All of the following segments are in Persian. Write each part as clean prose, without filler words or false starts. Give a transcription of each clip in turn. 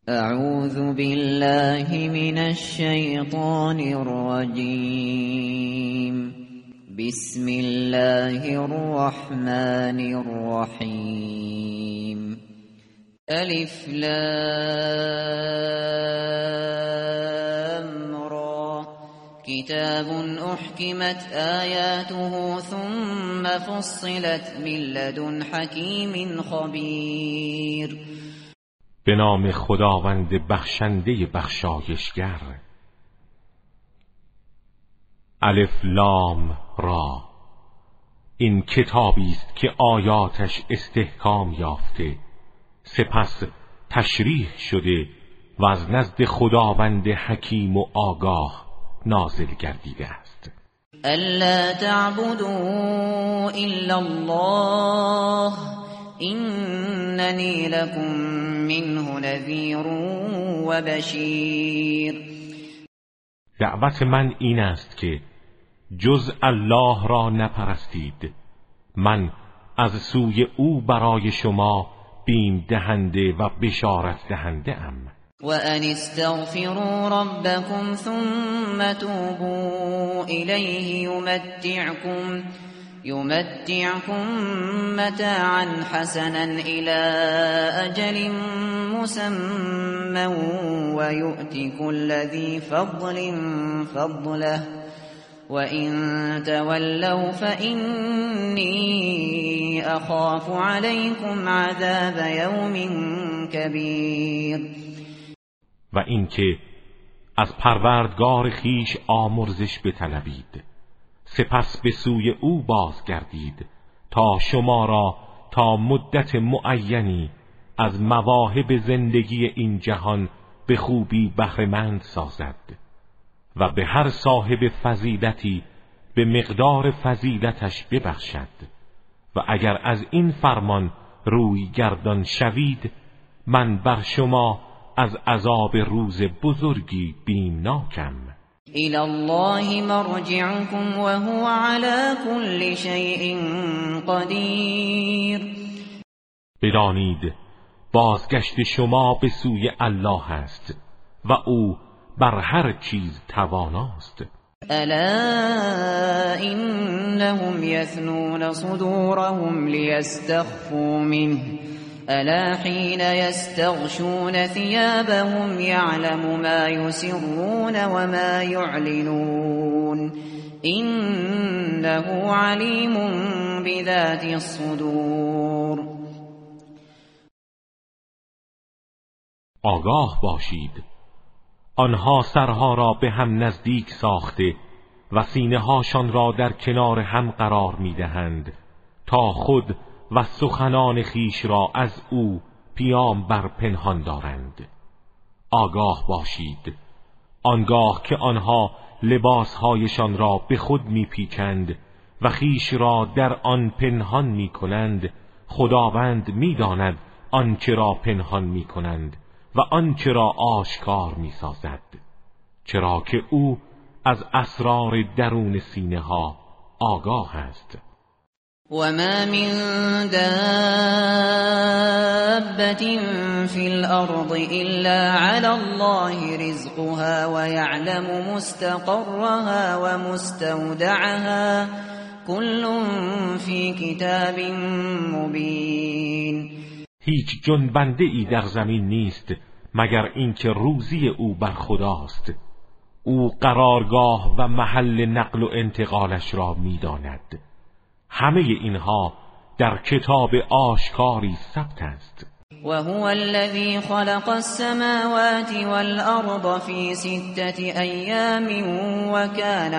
اعوذ بالله من الشیطان الرجیم. بسم الله الرحمن الرحیم. الف لام را کتاب احکمت آیاته ثم فصلت من لدن حکیم خبیر. به نام خداوند بخشنده بخشایشگر. الف لام را، این کتابی است که آیاتش استحکام یافته، سپس تشریح شده و از نزد خداوند حکیم و آگاه نازل گردیده است. الا تعبدوا الا الله اننی لکم منه نذیر و بشیر. دعوت من این است که جز الله را نپرستید، من از سوی او برای شما بیم دهنده و بشارت دهنده ام. و ان استغفروا ربکم ثم توبوا الیه یمتعکم متاعا حسنا الى اجل مسمى و یؤتی کل ذی فضل فضله و ان تولوا فإنی اخاف علیکم عذاب یوم کبیر. و اینکه از پروردگار خیش آمرزش بطلبید، سپس به سوی او بازگردید تا شما را تا مدت معینی از مواهب زندگی این جهان به خوبی بهره‌مند سازد و به هر صاحب فضیلتی به مقدار فضیلتش ببخشد. و اگر از این فرمان روی گردان شوید، من بر شما از عذاب روز بزرگی بیمناکم. الی الله مرجعکم و هو علی کل شیء قدیر. بدانید بازگشت شما به سوی الله است و او بر هر چیز تواناست. الا انهم یثنون صدورهم لیستخفوا منه الا حين يستغشون ثيابهم يعلم ما يسرون وما يعلنون إنه عليم بذات الصدور. آگاه باشید، آنها سرها را به هم نزدیک ساخته و سینه هاشان را در کنار هم قرار می‌دهند تا خود و سخنان خیش را از او پیام بر پنهان دارند. آگاه باشید، آنگاه که آنها لباسهایشان را به خود میپیچند و خیش را در آن پنهان میکنند، خداوند میداند آنچه را پنهان میکنند و آنچه را آشکار میسازد، چرا که او از اسرار درون سینه ها آگاه است. وما من دابة في الأرض إلا على الله رزقها ويعلم مستقرها ومستودعها كل في كتاب مبين. هیچ جنبنده ای در زمین نیست مگر اینکه روزی او بر خداست. او قرارگاه و محل نقل و انتقالش را می‌داند. همه اینها در کتاب آشکاری ثبت است. و هو الذی خلق السماوات والارض فی 6 ایام و کان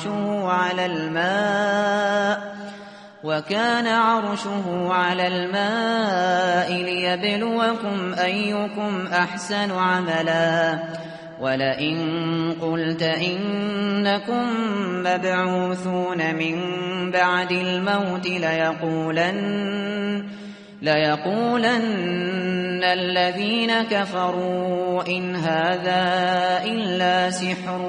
عرشه علی الماء لیبلوکم ایکم احسن عملا ولئن قلت إنكم مبعوثون من بعد الموت ليقولن الذين كفروا إن هذا إلا سحر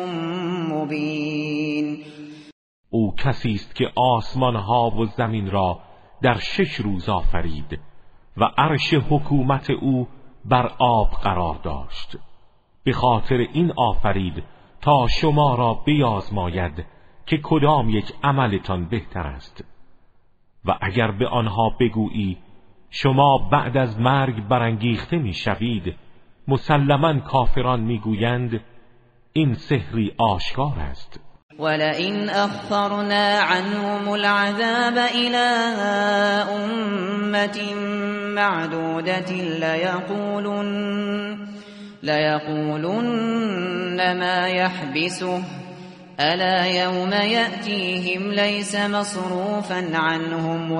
مبين. او کسی است که آسمان ها و زمین را در 6 روز آفرید و عرش حکومت او بر آب قرار داشت. به خاطر این آفرید تا شما را بیازماید که کدام یک عملتان بهتر است. و اگر به آنها بگویی شما بعد از مرگ برانگیخته میشوید، مسلماً کافران میگویند این سحری آشکار است. ولئن أخرنا عنهم العذاب إلى أمة معدودة ليقولن ما يحبسه ألا يوم يأتيهم ليس مصروفا عنهم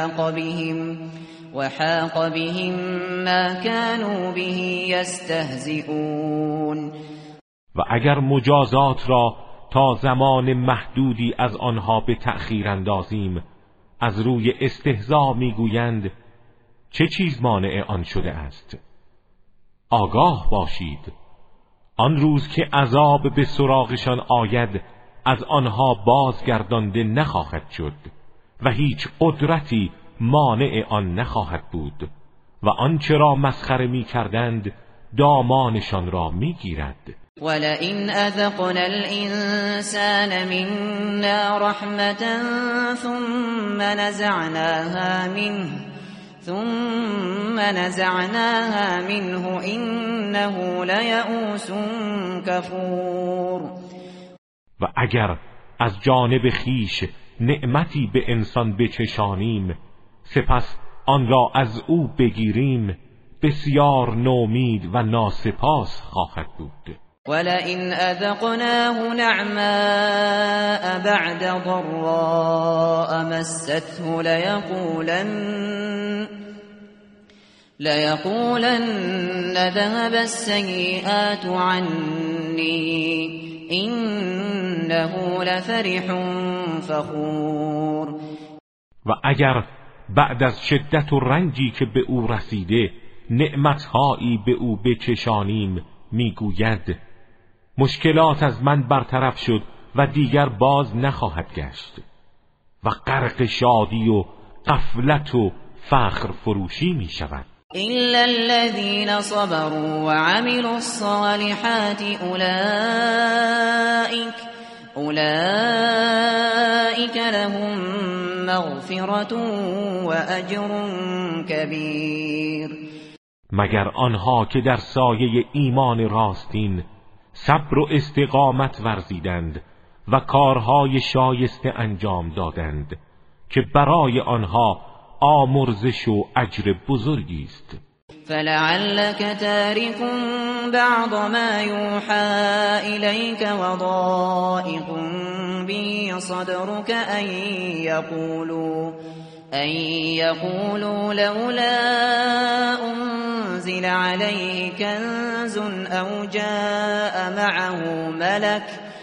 وحاق بهم ما كانوا به يستهزئون. و اگر مجازات را تا زمان محدودی از آنها به تأخیر اندازیم، از روی استهزا میگویند چه چیز مانع آن شده است؟ آگاه باشید آن روز که عذاب به سراغشان آید از آنها بازگردانده نخواهد شد و هیچ قدرتی مانع آن نخواهد بود و آنچه را مسخره می‌کردند دامانشان را می‌گیرد. ولئن أذقنا الإنسان منا رحمة ثم نزعناها منه إنه ليئوس كفور. و اگر از جانب خیش نعمتی به انسان بچشانیم سپس آن را از او بگیریم، بسیار نومید و ناسپاس خواهد بود. ولئن أذقناه نعماء بعد ضراء مسته ليقولن ذهب السيئات عني إنه لفرح فخور. و اگر بعد از شدت و رنجی که به او رسیده نعمتهایی به او بچشانیم میگوید مشکلات از من برطرف شد و دیگر باز نخواهد گشت و غرق شادی و غفلت و فخر فروشی می شود. إلا الذين صبروا وعملوا الصالحات أولئك لهم مغفرة وأجر كبير. مگر آنها که در سایه ایمان راستین صبر و استقامت ورزیدند و کارهای شایسته انجام دادند که برای آنها آمرزش و اجر بزرگی است. فلعلك تارك بعض ما يوحى إليك وضائق به صدرك أن يقولوا لولا أنزل عليه كنز أو جاء معه ملك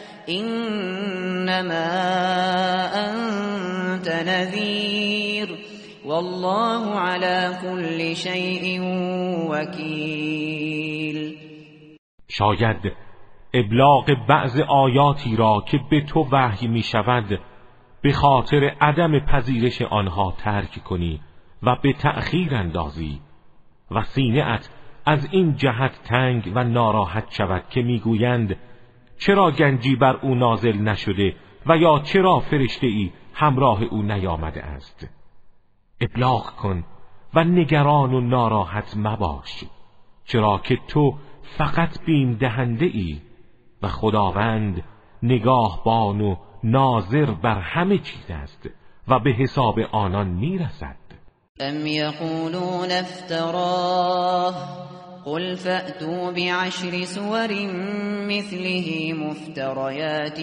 إنما أنت نذير والله على كل شيء وكيل. شاید ابلاغ بعض آیاتی را که به تو وحی می شود به خاطر عدم پذیرش آنها ترک کنی و به تأخیر اندازی و سینه‌ات از این جهت تنگ و ناراحت شود که میگویند چرا گنجی بر او نازل نشده و یا چرا فرشته‌ای همراه او نیامده است. ابلاغ کن و نگران و ناراحت مباش، چرا که تو فقط بیم دهنده ای و خداوند نگاهبان و ناظر بر همه چیز است و به حساب آنان میرسد. ام یقولون افتراه قل فأتوا بعشر سور مثله مفتريات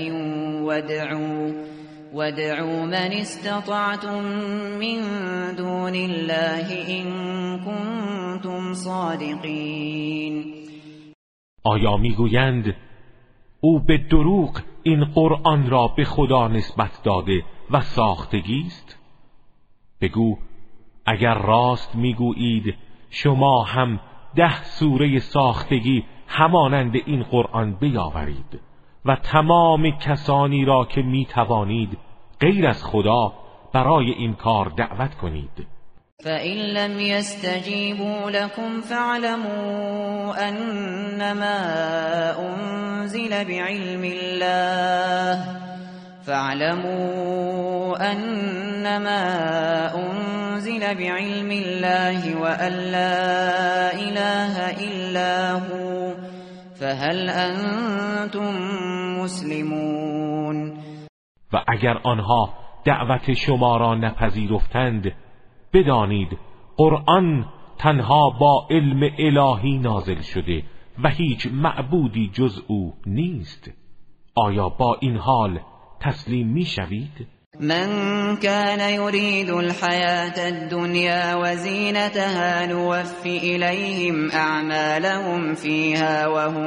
وادعوا من استطعتم من دون الله إن كنتم صادقین. آیا میگویند او به دروغ این قرآن را به خدا نسبت داده و ساختگی است؟ بگو اگر راست میگویید شما هم 10 سوره ساختگی همانند این قرآن بیاورید و تمام کسانی را که میتوانید غیر از خدا برای این کار دعوت کنید. فإن لم يستجيبوا لكم فاعلموا أنما أنزل بعلم الله وأن لا إله إلا هو فهل أنتم مسلمون. و اگر آنها دعوت شما را نپذیرفتند بدانید قرآن تنها با علم الهی نازل شده و هیچ معبودی جز او نیست. آیا با این حال تسلیم می شوید؟ من كان يريد الحياة الدنيا وزينتها نوفي إليهم أعمالهم فيها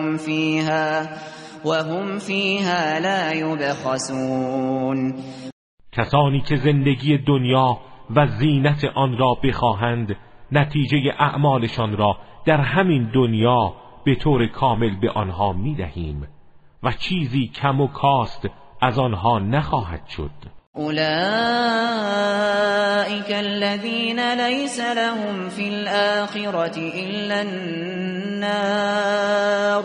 وهم فيها لا يبخسون. کسانی که زندگی دنیا و زینت آن را بخواهند نتیجه اعمالشان را در همین دنیا به طور کامل به آنها می‌دهیم و چیزی کم و کاست از آنها نخواهد شد. اولئك الذين ليس لهم في الآخرة إلا النار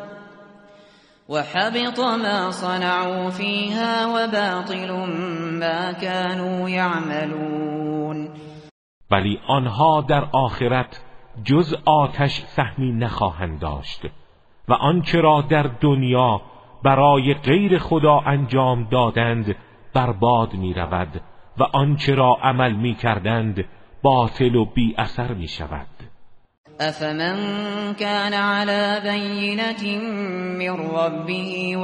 وحبط ما صنعوا فيها وباطل ما كانوا يعملون. ولی آنها در آخرت جز آتش سهمی نخواهند داشت و آنچه را در دنیا برای غیر خدا انجام دادند برباد می رود و آنچه را عمل می کردند باطل و بی اثر می شود. افمن كان على بينة من ربه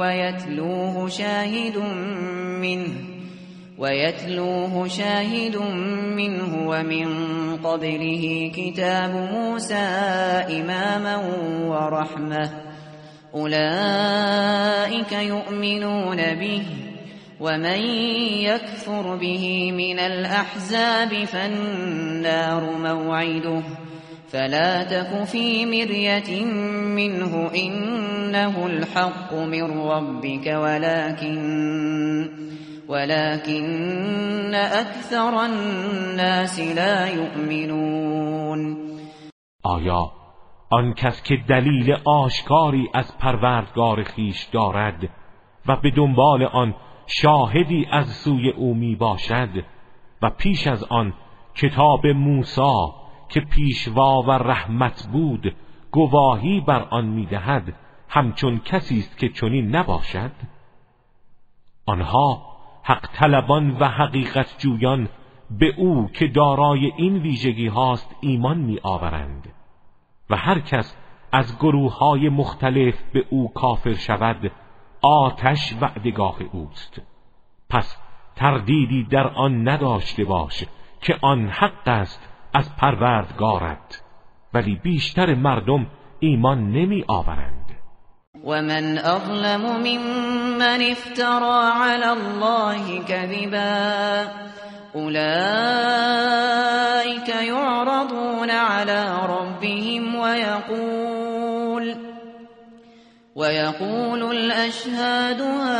ويتلوه شاهد منه ومن قبله كتاب موسى إماما ورحمة أولئك يؤمنون به ومن يكفر به من الأحزاب فالنار موعده فلا تك في مرية منه إنه الحق من ربك ولكن أكثر الناس لا يؤمنون. آیا آن کس که دلیل آشکاری از پروردگار خیش دارد و به دنبال آن شاهدی از سوی او می باشد و پیش از آن کتاب موسی که پیشوا و رحمت بود گواهی بر آن می دهد همچون کسی است که چنین نباشد؟ آنها حق طلبان و حقیقت جویان به او که دارای این ویژگی هاست ایمان می آورند و هر کس از گروه های مختلف به او کافر شود آتش وعدگاه اوست. پس تردیدی در آن نداشته باش که آن حق است از پروردگارت، ولی بیشتر مردم ایمان نمی آورند. ومن أظلم ممن افترى على الله كذبا أولئك يعرضون على ربهم ويقول الأشهاد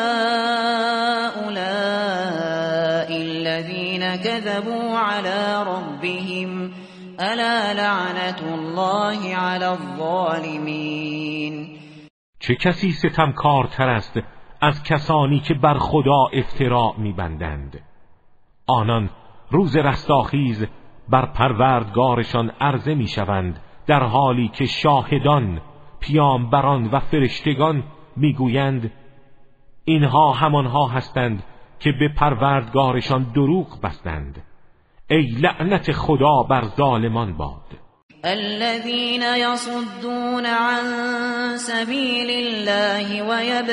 هؤلاء الذين كذبوا على ربهم ألا لعنة الله على الظالمين. چه کسی ستمکارتر است از کسانی که بر خدا افترا می‌بندند؟ آنان روز رستاخیز بر پروردگارشان عرضه می‌شوند در حالی که شاهدان، پیامبران و فرشتگان میگویند اینها همانها هستند که به پروردگارشان دروغ بستند. ای لعنت خدا بر ظالمان باد. الذين يصدون عن سبيل الله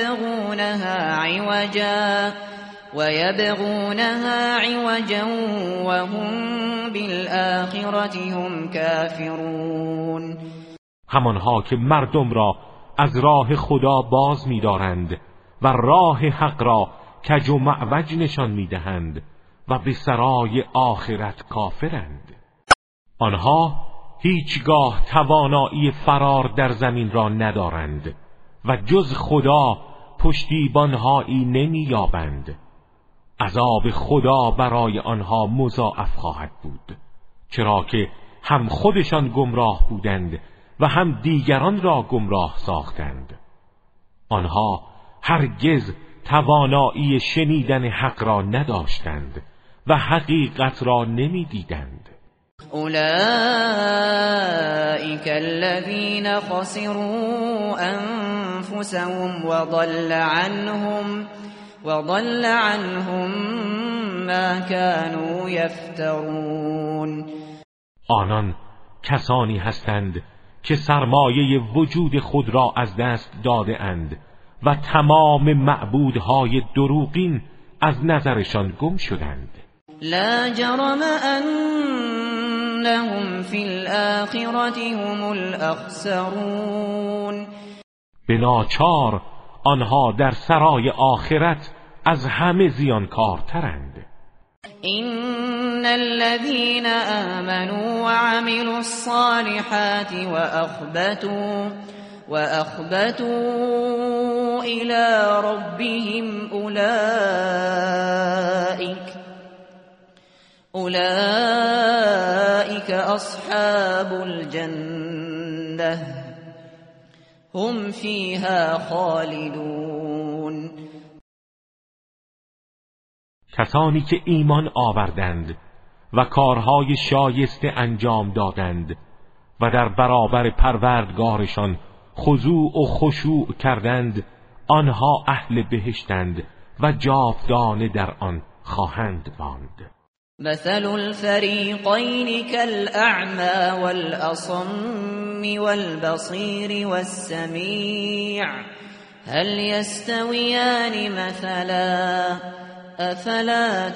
ويبغونها عوجا وهم بالآخرة هم كافرون. همانها که مردم را از راه خدا باز می‌دارند و راه حق را کج و معوج نشان می‌دهند و به سرای آخرت کافرند. آنها هیچگاه توانایی فرار در زمین را ندارند و جز خدا پشتیبانهایی نمی‌یابند. عذاب خدا برای آنها مضاعف خواهد بود. چرا که هم خودشان گمراه بودند و هم دیگران را گمراه ساختند. آنها هرگز توانایی شنیدن حق را نداشتند و حقیقت را نمیدیدند. اولئک الذین خسروا انفسهم وضل عنهم ما كانوا یفترون. آنان کسانی هستند که سرمایه وجود خود را از دست داده اند و تمام معبودهای دروغین از نظرشان گم شدند. لا جرم انهم فی الآخرة هم الاخسرون. به ناچار آنها در سرای آخرت از همه زیانکارترند. إن الذين آمنوا وعملوا الصالحات وأخبتوا إلى ربهم أولئك أصحاب الجنة هم فيها خالدون. کسانی که ایمان آوردند و کارهای شایسته انجام دادند و در برابر پروردگارشان خضوع و خشوع کردند، آنها اهل بهشتند و جاودانه در آن خواهند ماند. مثل الفریقین كالأعمى والأصم والبصیر والسمیع هل يستویان مثلا افلا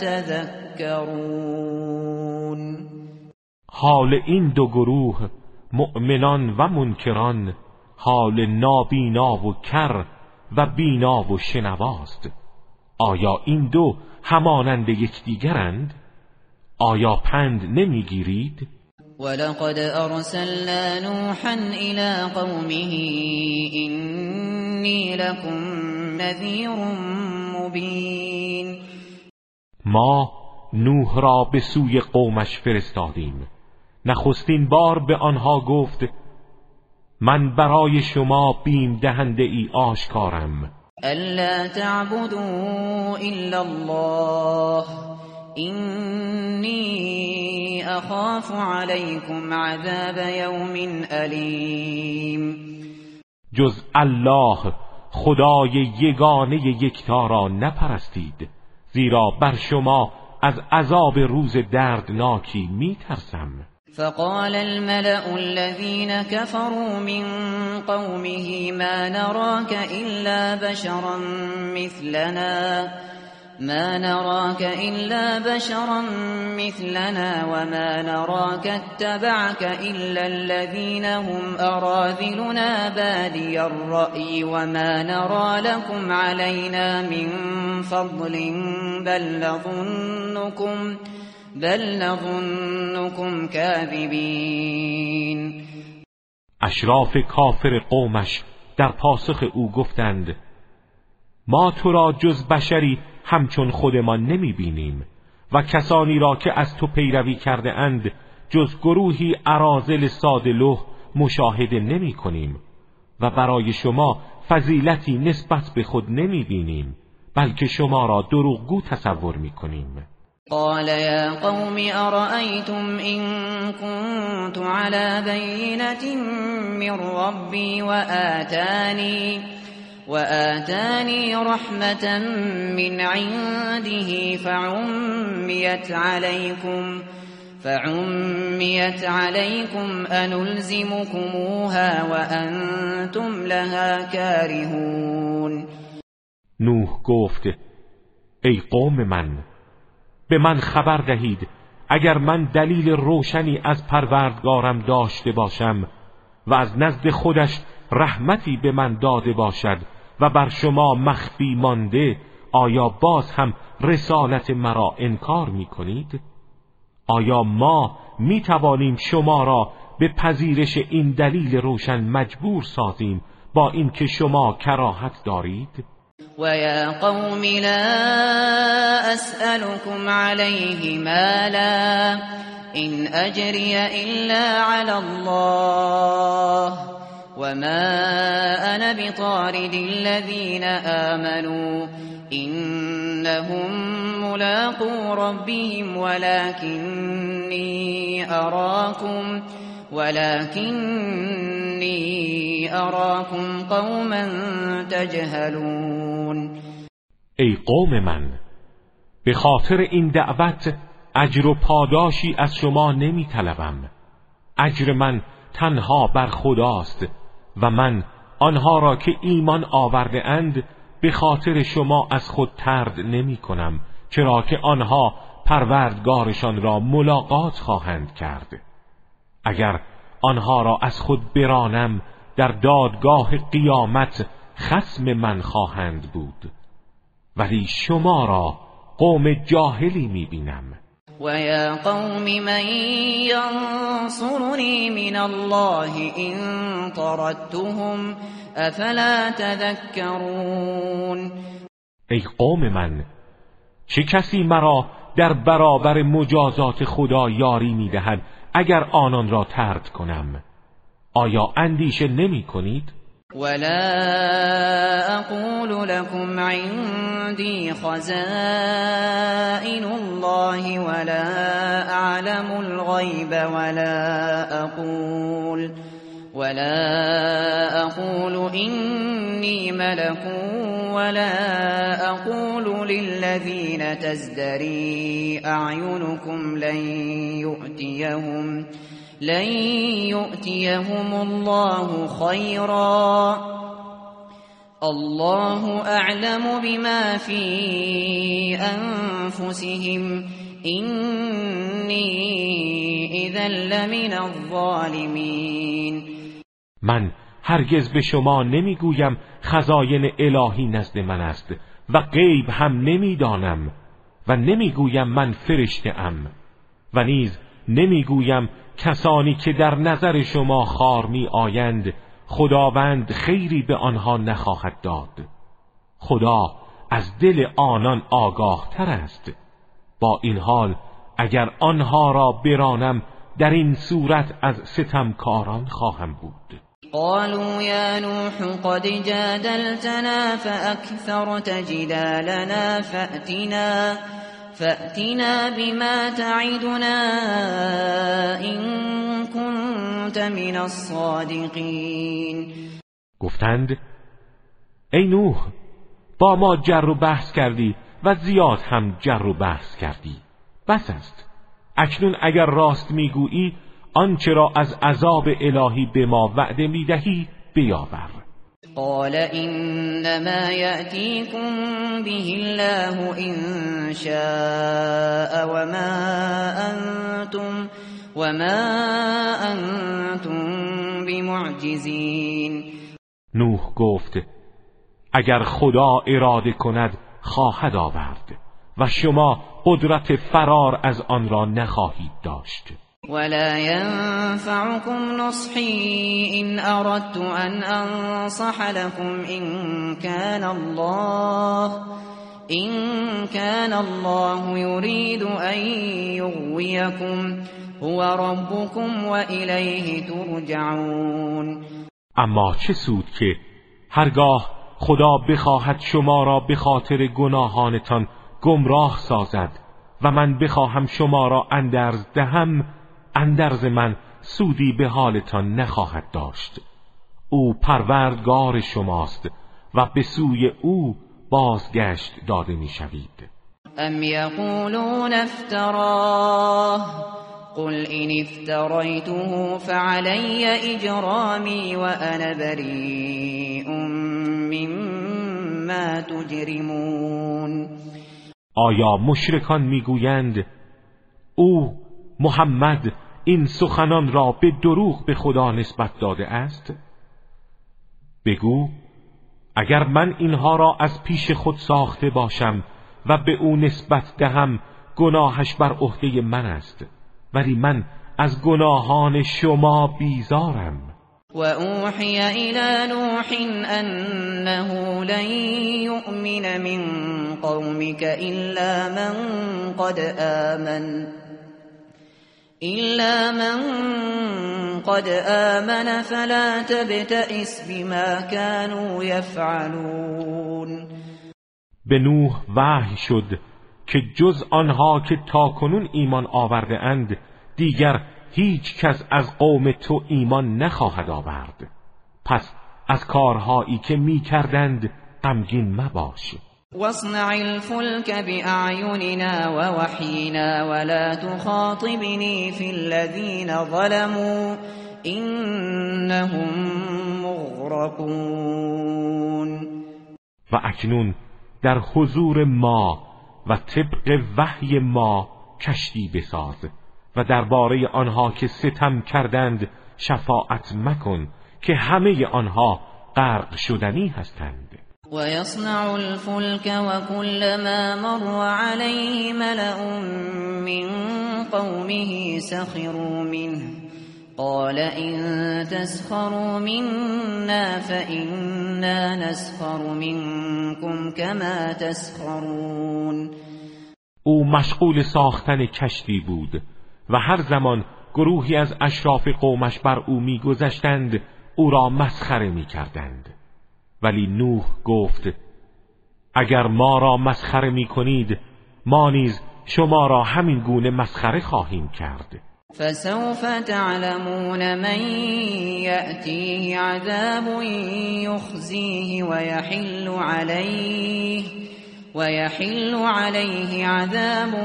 تذکرون. حال این دو گروه مؤمنان و منکران حال نابینا و کر و بینا و شنواست. آیا این دو همانند یکدیگرند؟ آیا پند نمیگیرید؟ ولقد ارسلنا نوحا الى قومه انی لكم نذیر مبین. ما نوح را به سوی قومش فرستادیم. نخستین بار به آنها گفت من برای شما بیم دهنده ای آشکارم. الا تعبدوا الا الله اینی اخاف علیکم عذاب یوم علیم. جز الله خدای یگانه یکتا را نپرستید، زیرا بر شما از عذاب روز دردناکی میترسم. فقال الملأ الذين كفروا من قومه ما نراك إلا بشرا مثلنا وما نراك اتبعك إلا الذين هم أراذلنا بادي الرأي وما نرى لكم علينا من فضل بل نظنكم كاذبين. اشراف کافر قومش در پاسخ او گفتند ما تو را جز بشری همچون خودمان نمی بینیم و کسانی را که از تو پیروی کرده اند جز گروهی اراذل ساده‌لوح مشاهده نمی کنیم و برای شما فضیلتی نسبت به خود نمی بینیم بلکه شما را دروغگو تصور می کنیم. قال يا قوم أرأيتم إن كنت على بينة من ربي وآتاني رحمة من عنده فعميت عليكم أنلزمكموها وأنتم لها كارهون. نوح گفت ای قوم من، به من خبر دهید اگر من دلیل روشنی از پروردگارم داشته باشم و از نزد خودش رحمتی به من داده باشد و بر شما مخفی مانده، آیا باز هم رسالت مرا انکار می کنید؟ آیا ما می توانیم شما را به پذیرش این دلیل روشن مجبور سازیم با اینکه شما کراهت دارید؟ وَيَا قَوْمِ لَا أَسْأَلُكُمْ عَلَيْهِ مَالًا إن أجري إلا على الله وما أنا بطارد الذين آمنوا إنهم ملاقو ربهم ولكني أراكم قوما تجهلون. ای قوم من، به خاطر این دعوت اجر و پاداشی از شما نمی طلبم. اجر من تنها بر خداست و من آنها را که ایمان آورده اند به خاطر شما از خود طرد نمی کنم، چرا که آنها پروردگارشان را ملاقات خواهند کرد. اگر آنها را از خود برانم در دادگاه قیامت خصم من خواهند بود، ولی شما را قوم جاهلی می بینم. و یا قوم من ینصرنی من الله ان طردتهم افلا تذکرون. ای قوم من، چه کسی مرا در برابر مجازات خدا یاری می دهد اگر آنان را طرد کنم؟ آیا اندیشه نمی کنید؟ ولا اقول لكم عندي خزائن الله ولا اعلم الغيب ولا اقول اني ملك ولا اقول للذين تزدري اعينكم لن يؤتيهم الله خيرا الله أعلم بما في أنفسهم إني إذا لمن الظالمين. من هرگز به شما نمیگویم خزاین الهی نزد من است و غیب هم نمیدانم و نمیگویم من فرشته ام و نیز نمیگویم کسانی که در نظر شما خوار می آیند خداوند خیری به آنها نخواهد داد. خدا از دل آنان آگاه تر است. با این حال اگر آنها را برانم در این صورت از ستمکاران خواهم بود. قالوا يا نوح قد جادلتنا فأكثرت جدالنا فأتنا بما تعدنا إن كنت من الصادقين. گفتند ای نوح، با ما جر و بحث کردی و زیاد هم جر و بحث کردی. بس است. اکنون اگر راست میگویی آنچه را از عذاب الهی به ما وعده میدهی بیاور. قال انما يأتيكم به الله ان شاء وما انتم بمعجزین. نوح گفت اگر خدا اراده کند خواهد آورد و شما قدرت فرار از آن را نخواهید داشت. ولا ينفعكم نصحي إن أردت أن أنصح لكم إن كان الله يريد أن يغويكم هو ربكم وإليه ترجعون. اما چه سود که هرگاه خدا بخواهد شما را به خاطر گناهانتان گمراه سازد و من بخواهم شما را اندرز دهم، اندرز من سودی به حالتان نخواهد داشت. او پروردگار شماست و به سوی او بازگشت داده می شوید. ام یقولون افتراه قل ان افتریته فعلی اجرامی و انا بریء مما تجرمون. آیا مشرکان میگویند او محمد این سخنان را به دروغ به خدا نسبت داده است؟ بگو اگر من اینها را از پیش خود ساخته باشم و به او نسبت دهم گناهش بر عهده من است، ولی من از گناهان شما بیزارم. و اوحی الی نوح انه لن یؤمن من قومك الا من قد آمن إلا من قد آمن فلا تبتئس بما كانوا يفعلون. به نوح وحی شد که جز آنها که تاکنون ایمان آورده اند دیگر هیچ کس از قوم تو ایمان نخواهد آورد. پس از کارهایی که می کردند غمگین مباش. واصنع الفلك بأعيننا ووحينا ولا تخاطبني في الذين ظلموا إنهم مغرقون. و اکنون در حضور ما و طبق وحی ما کشتی بساز و درباره آنها که ستم کردند شفاعت مکن که همه آنها غرق شدنی هستند. ويصنع الفلك وكلما مر عليه ملأ من قومه سخروا منه قال إن تسخروا منا فإنا نسخر منكم كما تسخرون. او مشغول ساختن کشتی بود و هر زمان گروهی از اشراف قومش بر او می‌گذشتند او را مسخره می‌کردند. ولی نوح گفت اگر ما را مسخره می‌کنید ما نیز شما را همین گونه مسخره خواهیم کرد. فسوف تعلمون من يأتيه عذاب يخزيه ويحل عليه عذاب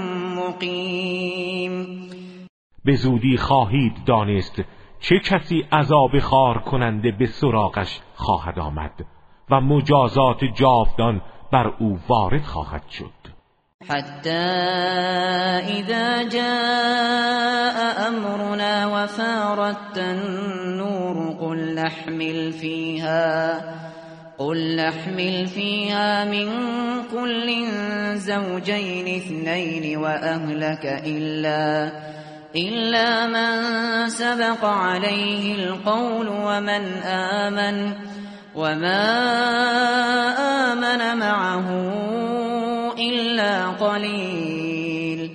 مقیم. به زودی خواهید دانست چه کسی عذاب خار کننده به سراغش خواهد آمد و مجازات جاودان بر او وارد خواهد شد. حتی اذا جاء امرنا وفارت النور قل نحمل فيها من كل زوجين اثنين وأهلك إلا من سبق عليه القول وما آمن معه إلا قلیل.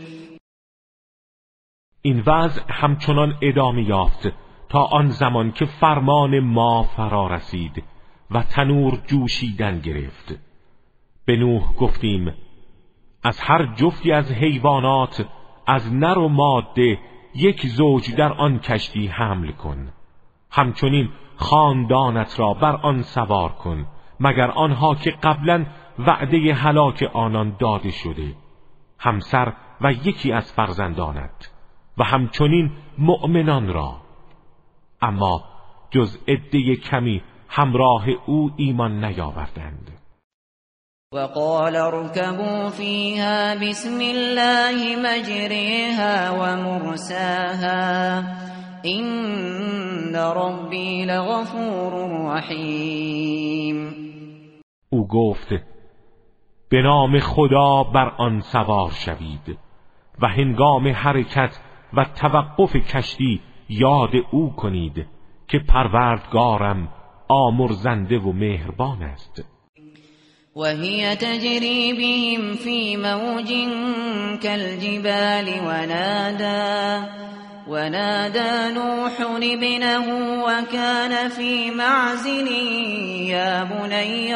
این وضع همچنان ادامه یافت تا آن زمان که فرمان ما فرا رسید و تنور جوشیدن گرفت. به نوح گفتیم از هر جفتی از حیوانات از نر و ماده یک زوج در آن کشتی حمل کن. همچنین خاندانت را بر آن سوار کن مگر آنها که قبلا وعده هلاک آنان داده شده، همسر و یکی از فرزندانت و همچنین مؤمنان را. اما جز عده کمی همراه او ایمان نیاوردند. وقال اركبوا فيها بسم الله مجريها ومرساها إن ربي لغفور رحیم. او گفت به نام خدا بر آن سوار شوید و هنگام حرکت و توقف کشتی یاد او کنید که پروردگارم آمرزنده و مهربان است. وهي تجري بهم في موج كالجبال ونادى نوح ابنه وكان في معزل يا بني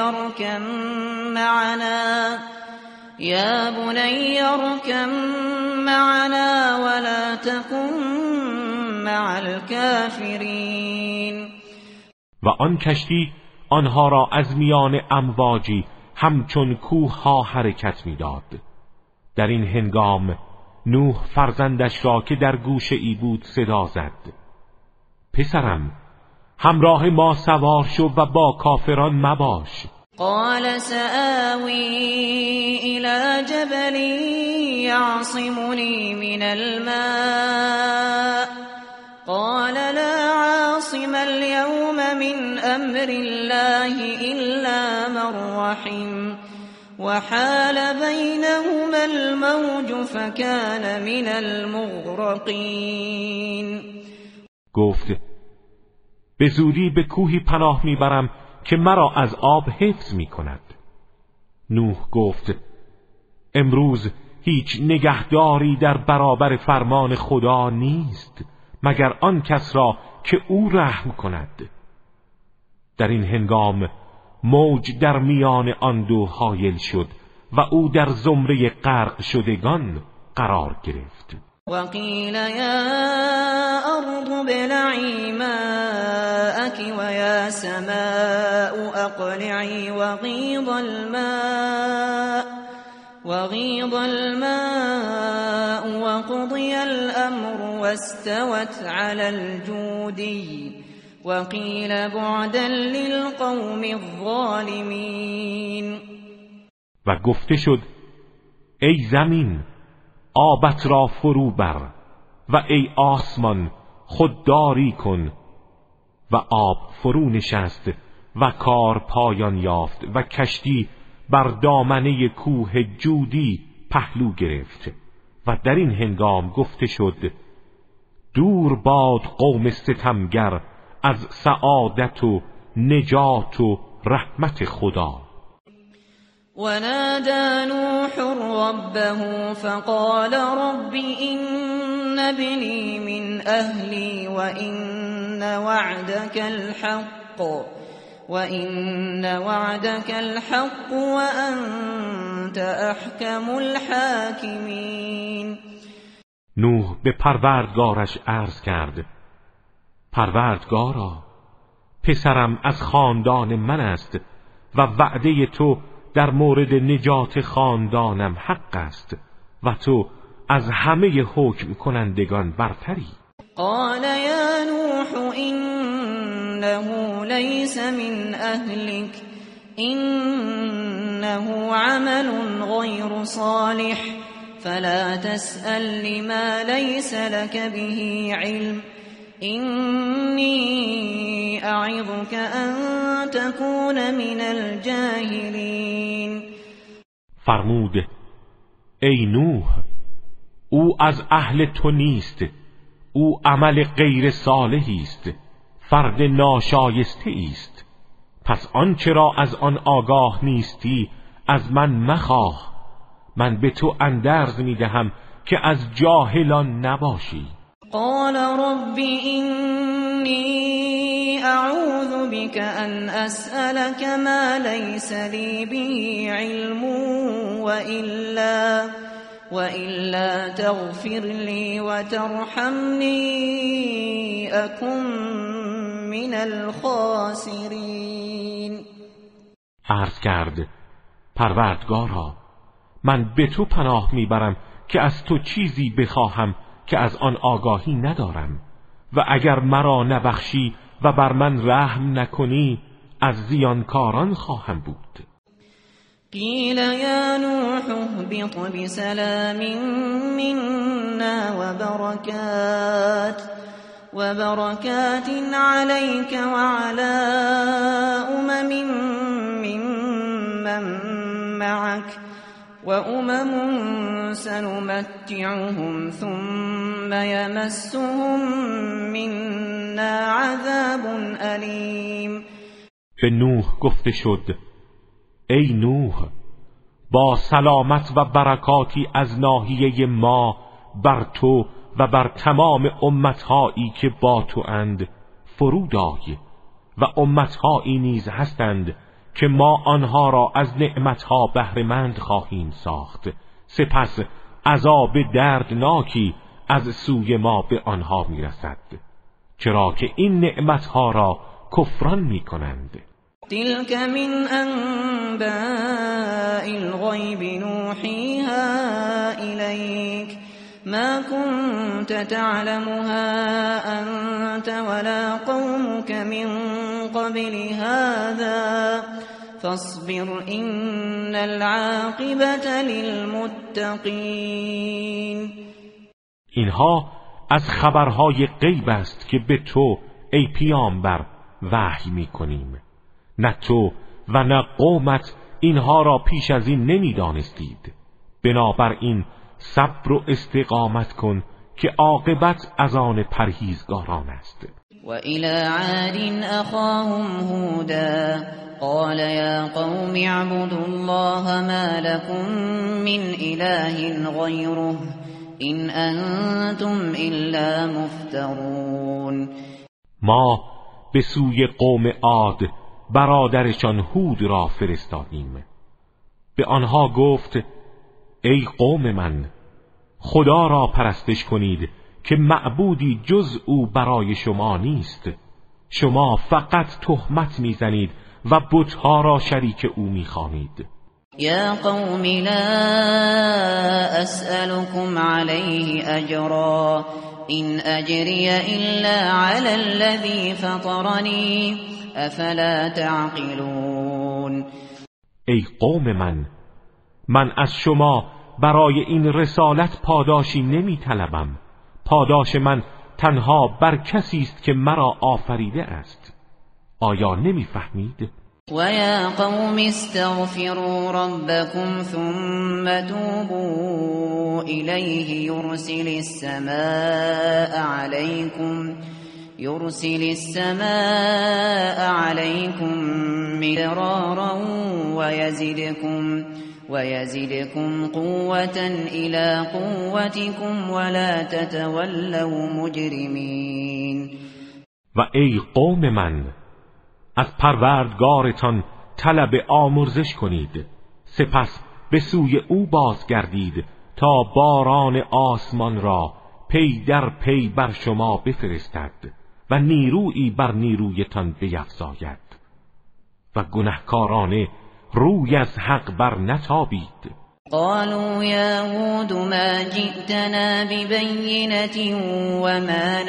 اركب معنا ولا تكن مع الكافرين. و آن کشتی آنها را از میان امواجی همچون کوه ها حرکت می‌داد. در این هنگام نوح فرزندش را که در گوشه ای بود صدا زد: پسرم همراه ما سوار شو و با کافران مباش. قال سآوی الى جبل یعصمنی من الماء قال لا عاصم اليوم من امر الله الا من رحم وحال بينهما الموج فكان من المغرقين. گفت به زودی به کوهی پناه میبرم که مرا از آب حفظ میکند. نوح گفت امروز هیچ نگهداری در برابر فرمان خدا نیست مگر آن کس را که او رحم کند. در این هنگام موج در میان آن دو حایل شد و او در زمره غرق شدگان قرار گرفت. وقیل یا ارض ابلعی ماءک و یا سماء اقلعی وغیض الماء وقضی الامر واستوت على الجودی وقیل بعدا للقوم الظالمین. و گفته شد ای زمین آبت را فرو بر و ای آسمان خودداری کن. و آب فرو نشست و کار پایان یافت و کشتی بر دامنه کوه جودی پهلو گرفت. و در این هنگام گفته شد دور باد قوم ستمگر از سعادت و نجات و رحمت خدا. ونادى نوح ربه فقال رب إن ابني من أهلي وإن وعدك الحق وأنت أحكم الحاكمين. نوح به پروردگارش عرض کرد پروردگارا پسرم از خاندان من است و وعده تو در مورد نجات خاندانم حق است و تو از همه حکم کنندگان برتری. قال یا نوح انه لیس من اهلک انه عمل غیر صالح فلا تسأل لما لیس لك به علم اینی اعظک ان تکون من الجاهلین. فرمود ای نوح او از اهل تو نیست، او عمل غیر صالحی است، فرد ناشایسته است. پس آنچه را از آن آگاه نیستی از من مخواه، من به تو اندرز میدهم که از جاهلان نباشی. قال رب إني أعوذ بك أن أسألك ما ليس لي به علم وإلا تغفر لي وترحمني أكن من الخاسرين. عرض کرد پروردگارا من به تو پناه میبرم که از تو چیزی بخواهم که از آن آگاهی ندارم و اگر مرا نبخشی و بر من رحم نکنی از زیانکاران خواهم بود. قیل یا نوح اهبط بسلام منا وبركات عليك وعلى أمم ممن معك وأمم سنمتعهم ثم يمسهم منا عذاب أليم. به نوح گفته شد ای نوح با سلامت و برکاتی از ناحیه ما بر تو و بر تمام امتهایی که با تو اند فرود آی و امتهایی نیز هستند که ما آنها را از نعمتها بهره‌مند خواهیم ساخت، سپس عذاب دردناکی از سوی ما به آنها میرسد چرا که این نعمتها را کفران میکنند. تلك من انباء الغیب نوحیها الیک ما كنت تعلمها أنت ولا قومك من قبل هذا فاصبر إن العاقبة للمتقين. اینها از خبرهای غیب است که به تو ای پیامبر وحی می‌کنیم. نه تو و نه قومت اینها را پیش از این نمی‌دانستید. بنابراین صبر و استقامت کن که عاقبت از آن پرهیزگاران است. و الى عاد اخاهم هودا قال یا قوم اعبدوا الله ما لكم من اله غیره این انتم الا مفترون. ما به سوی قوم عاد برادرشان هود را فرستادیم. به آنها گفت ای قوم من، خدا را پرستش کنید که معبودی جز او برای شما نیست. شما فقط تهمت میزنید و بتها را شریک او میخوانید. یا قوم لا اسألكم علیه اجرا این اجری الا علی الذی فطرنی افلا تعقلون. ای قوم من از شما برای این رسالت پاداشی نمی طلبم. پاداش من تنها بر کسی است که مرا آفریده است. آیا نمی فهمید؟ و یا قوم استغفروا ربکم ثم توبوا الیه یرسل السماء علیکم مدرارا ويزدكم قوة إلى قوتكم ولا تتولوا مجرمين. و ای قوم من، از پروردگارتان طلب آمرزش کنید، سپس به سوی او بازگردید تا باران آسمان را پی در پی بر شما بفرستد و نیرویی بر نیرویتان بیفزاید و گنهکارانه روی از حق بر نتابید. قالوا یا هود ما جئتنا ببینة وما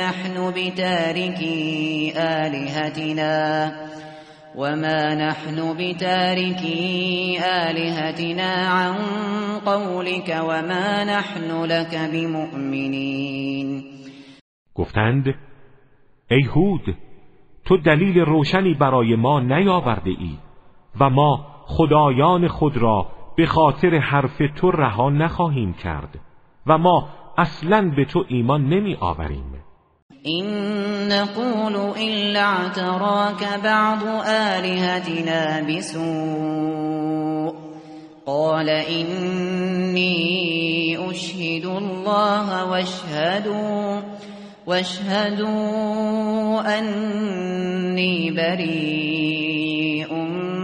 نحن بتارکی آلهتنا عن قولك وما نحن لك بمؤمنین. گفتند ای هود، تو دلیل روشنی برای ما نیاورده ای و ما خدایان خود را به خاطر حرف تو رها نخواهیم کرد و ما اصلاً به تو ایمان نمی آوریم. این نقول الا اعتراک بعض آلهتنا بسوء قال اینی اشهد الله واشهدوا انی بریء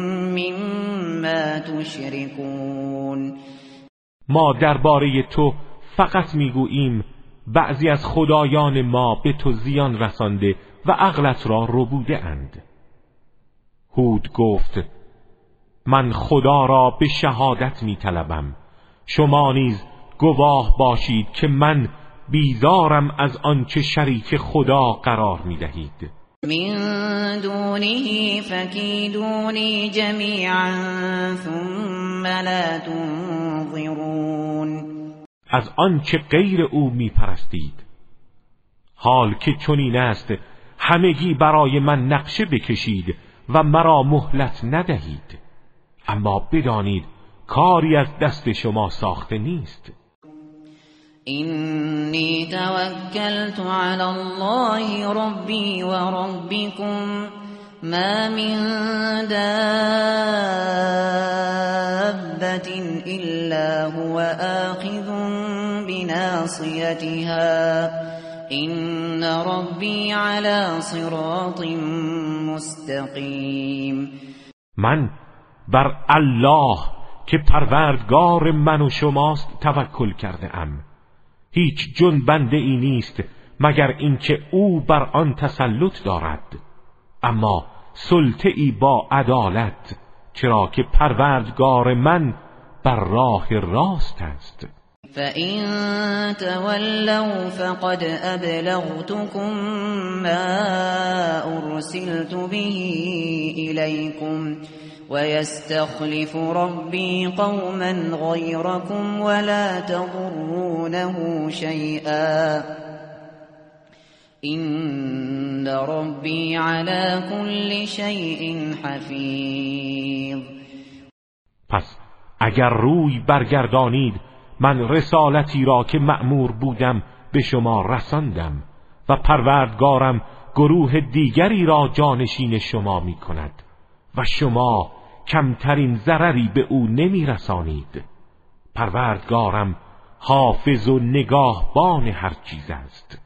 مما تشركون. ما درباره تو فقط میگوییم بعضی از خدایان ما به تو زیان رسانده و عقلت را ربوده اند. هود گفت من خدا را به شهادت میطلبم، شما نیز گواه باشید که من بیزارم از آنچه شریک خدا قرار میدهید. من دونه فکیدونی جمیعا ثم لا تنظرون. از آنچه غیر او میپرستید، حال که چنین است همگی برای من نقشه بکشید و مرا مهلت ندهید، اما بدانید کاری از دست شما ساخته نیست. اینی توکلت علی الله ربی و ربکم ما من دابة الا هو آخذ بناصیتها این ربی علی صراط مستقیم. من بر الله که پروردگار من و شماست توکل کرده ام. هیچ جنبنده ای نیست مگر اینکه او بر آن تسلط دارد، اما سلطه ای با عدالت، چرا که پروردگار من بر راه راست است. فَإِن تَوَلَّوْا فَقَدْ أَبْلَغْتُكُم مَّا أُرْسِلْتُ بِهِ إِلَيْكُمْ وَيَسْتَخْلِفُ رَبِّي قَوْمًا غَيْرَكُمْ وَلَا تَضُرُّونَهُ شَيْئًا إِنَّ رَبِّي عَلَى كُلِّ شَيْءٍ حَفِیظٌ. پس اگر روی برگردانید من رسالتی را که مأمور بودم به شما رساندم و پروردگارم گروه دیگری را جانشین شما می کند و شما کمترین ضرری به او نمی رسانید. پروردگارم حافظ و نگاهبان هر چیز است.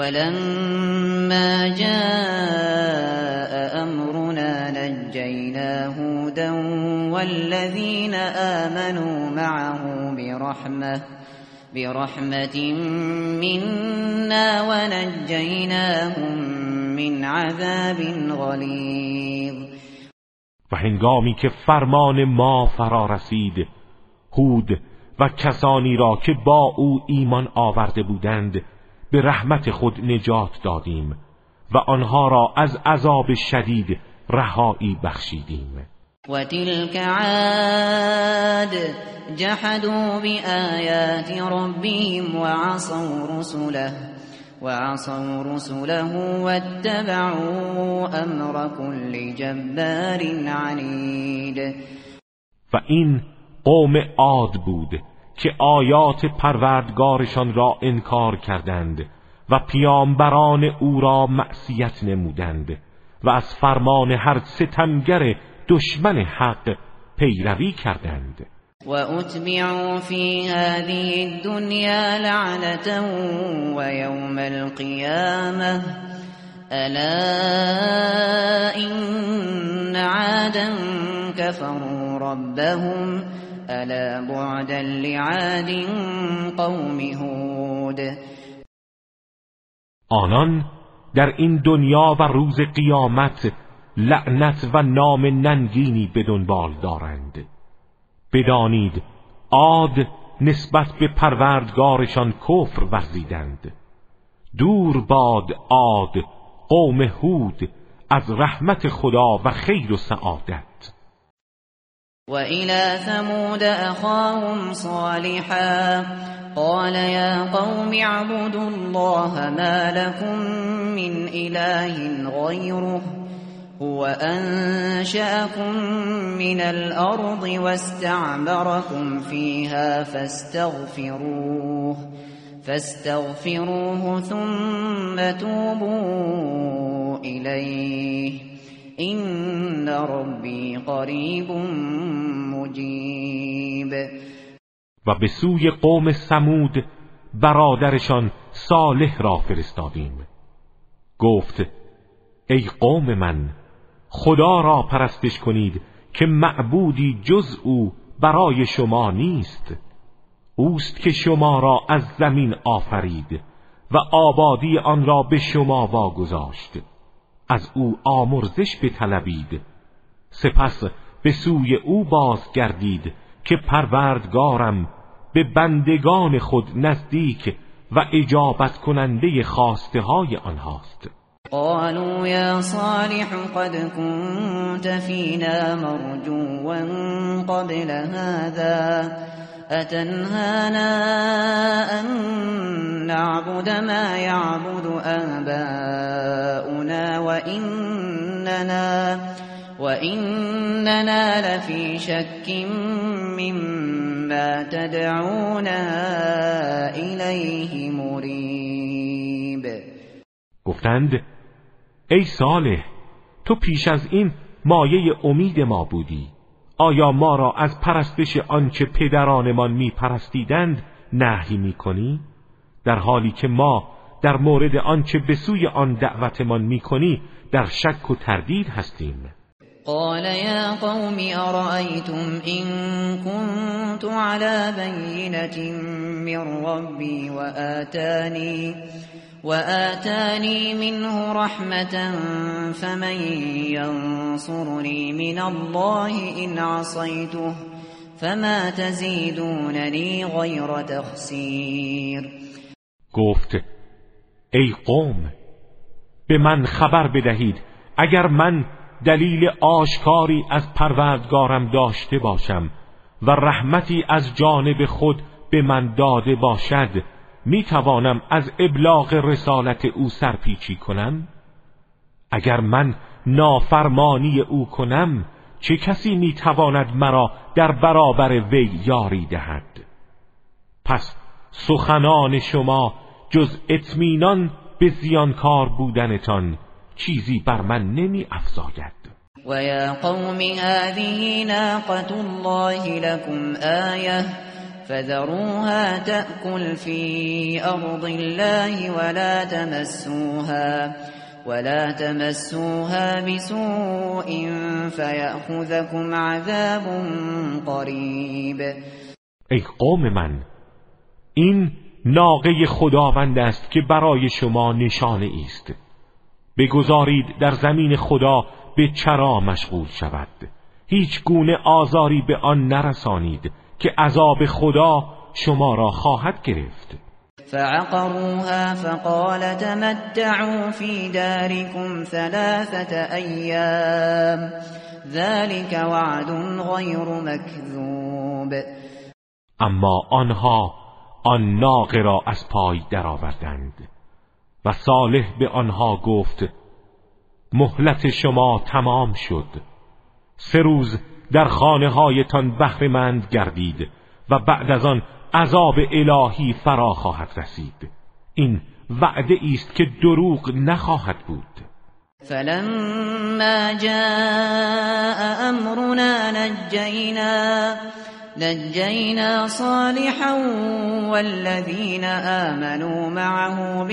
ولما جاء امرنا نجينا هودا والذين آمنوا معه برحمة منا ونجيناهم من عذاب غلیظ. و هنگامی که فرمان ما فرا رسید، هود و کسانی را که با او ایمان آورده بودند به رحمت خود نجات دادیم و آنها را از عذاب شدید رهایی بخشیدیم. و تلك عاد جحدوا بآیات ربهم وعصوا رسله واتبعوا امر كل جبار عنید. و این قوم عاد بود که آیات پروردگارشان را انکار کردند و پیامبران او را معصیت نمودند و از فرمان هر ستمگر دشمن حق پیروی کردند. و اتبعوا فی هذه الدنیا لعنة و یوم القیامة الا ان عادا كفروا ربهم الا بعدا لعاد قوم هود. آنان در این دنیا و روز قیامت لعنت و نام ننگینی به دنبال دارند. بدانید عاد نسبت به پروردگارشان کفر ورزیدند. دور باد عاد قوم هود از رحمت خدا و خیر و سعادت. و الى ثمود اخاهم صالحا قال یا قوم اعبدوا الله ما لكم من اله غیره هو انشأكم من الارض واستعمركم فيها فاستغفروه ثم توبوا الیه این ربی قریب مجیب. و به سوی قوم ثمود برادرشان صالح را فرستادیم. گفت ای قوم من، خدا را پرستش کنید که معبودی جز او برای شما نیست. اوست که شما را از زمین آفرید و آبادی آن را به شما واگذاشت. از او آمرزش بطلبید، سپس به سوی او بازگردید که پروردگارم به بندگان خود نزدیک و اجابت کننده خواسته های آنهاست. قالوا یا صالح قد كنت فینا مرجوا قبل هذا اتنهانا ان نعبد ما يعبد آباؤنا وإننا لفی شک مما تدعونا الیه مریب. گفتند ای صالح، تو پیش از این مایه امید ما بودی. آیا ما را از پرستش آنچه پدرانمان می پرستیدند نهی می کنی؟ در حالی که ما در مورد آنچه به سوی آن دعوتمان می کنی در شک و تردید هستیم. قال یا قوم ارأیتم ان كنت على بینة من ربی وآتانی منه رحمة فمن ينصرني من الله إن عصيته فما تزيدونني غير تخسیر. گفت ای قوم، به من خبر بدهید اگر من دلیل آشکاری از پروردگارم داشته باشم و رحمتی از جانب خود به من داده باشد، می توانم از ابلاغ رسالت او سرپیچی کنم؟ اگر من نافرمانی او کنم، چه کسی می تواند مرا در برابر وی یاری دهد؟ پس سخنان شما جز اطمینان به زیانکار بودنتان چیزی بر من نمی افزاید. ويا قوم هذه ناقة الله لكم آية فذروها تأكل في أرض الله ولا تمسوها بسوء فيأخذكم عذاب قریب. ای قوم من، این ناقه خداوند است که برای شما نشانه است. بگذارید در زمین خدا به چرا مشغول شود، هیچ گونه آزاری به آن نرسانید که عذاب خدا شما را خواهد گرفت. فعقروها فقال تمتعوا في داركم 3 أيام ذلك وعد غیر مکذوب. اما آنها آن ناقه را از پای درآوردند و صالح به آنها گفت مهلت شما تمام شد، 3 روز در خانه هایتان بهره‌مند گردید و بعد از آن عذاب الهی فرا خواهد رسید. این وعده است که دروغ نخواهد بود. فلما جاء امرنا نجینا صالحا والذین آمنوا معه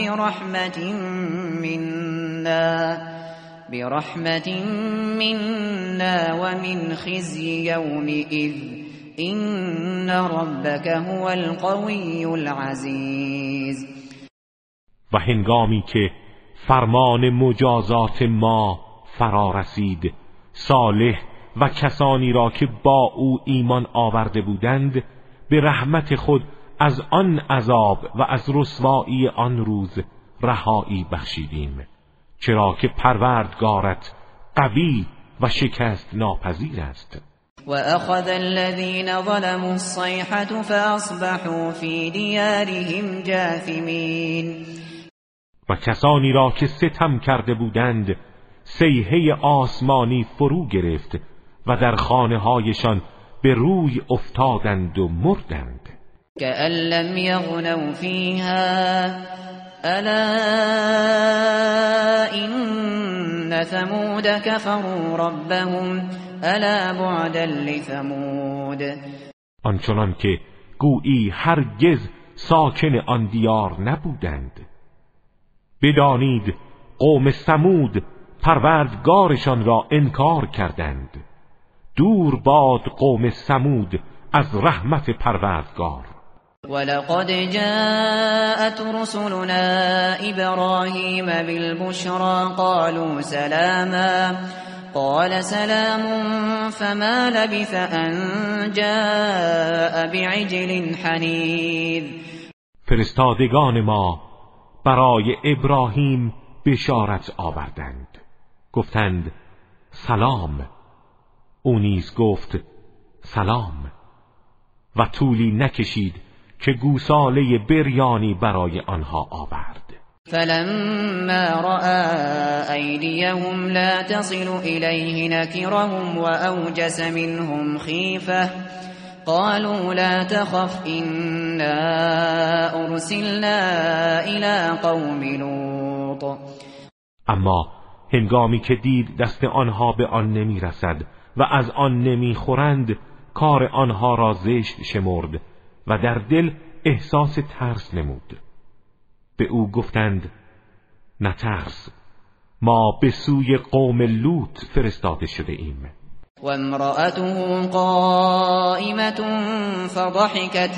برحمت منا ومن خزي یومئذ این ربک هو القوی العزیز. و هنگامی که فرمان مجازات ما فرا رسید، صالح و کسانی را که با او ایمان آورده بودند به رحمت خود از آن عذاب و از رسوایی آن روز رهایی بخشیدیم، چرا که پروردگارت قوی و شکست ناپذیر است. وأخذ الذين ظلموا الصيحة فأصبحوا في ديارهم جاثمين. و کسانی را که ستم کرده بودند صیحه آسمانی فرو گرفت و در خانه هایشان به روی افتادند و مردند. كأن لم يغنوا فيها ألا إن ثمود كفروا ربهم الا بعدا لثمود. آنچنان که گویی هرگز ساکن آن دیار نبودند. بدانید قوم ثمود پروردگارشان را انکار کردند. دور باد قوم ثمود از رحمت پروردگار. ولقد جاءت رسلنا إبراهيم بالبشرى قالوا سلاما قال سلام فما لبث أن جاء بعجل حنیذ. فرستادگان ما برای ابراهیم بشارت آوردند، گفتند سلام. او نیز گفت سلام و طولی نکشید که گوساله بریانی برای آنها آورد. فلما رأى أيديهم لا تصل إليه نكرهم وأوجس منهم خيفة قالوا لا تخف إنا أرسلنا إلى قوم لوط. اما هنگامی که دید دست آنها به آن نمی رسد و از آن نمی خورند، کار آنها را زشت شمرد و در دل احساس ترس نمود. به او گفتند نترس، ما به سوی قوم لوط فرستاده شده ایم. و امرأته قائمة فضحكت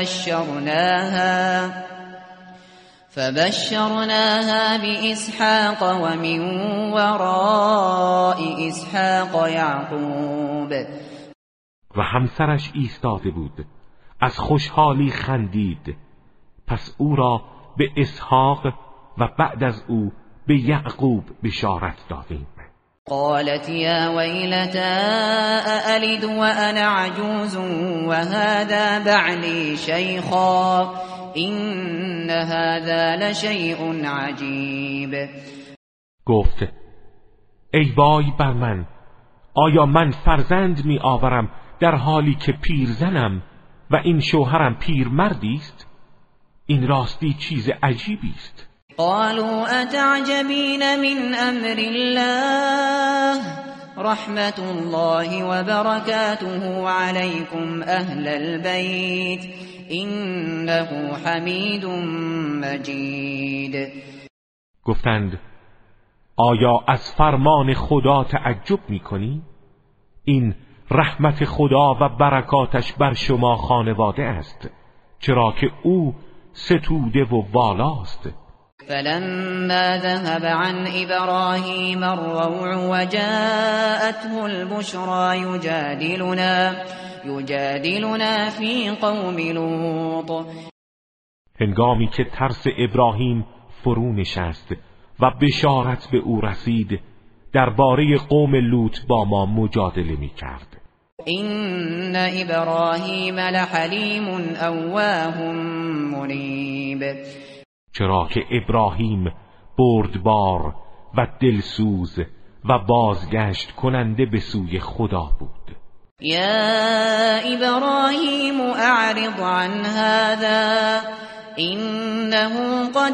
فبشرناها بإسحاق ومن وراء إسحاق یعقوب. و همسرش ایستاده بود، از خوشحالی خندید، پس او را به اسحاق و بعد از او به یعقوب بشارت دادیم. قالت یا ویلتا أألد وأنا عجوز وهذا بعلی شیخا این هذا لشیء عجیب. گفت ای وای بر من، آیا من فرزند می آورم در حالی که پیرزنم و این شوهرم پیرمردی است؟ این راستی چیز عجیبی است. قالوا اتعجبین من امر الله رحمت الله و برکاته علیکم اهل البیت انه حمید مجید. گفتند آیا از فرمان خدا تعجب می‌کنی؟ این رحمت خدا و برکاتش بر شما خانواده است، چرا که او ستوده و والاست. فلما ذهب عن ابراهیم الروع وجاءته البشرى یجادلنا فی قوم لوط. هنگامی که ترس ابراهیم فرو نشست و بشارت به او رسید، درباره قوم لوط با ما مجادله می‌کرد. این ابراهیم لحلیم اواه منیب. چرا که ابراهیم بردبار و دلسوز و بازگشت کننده به سوی خدا بود. یا ابراهیم اعرض عن هذا انه قد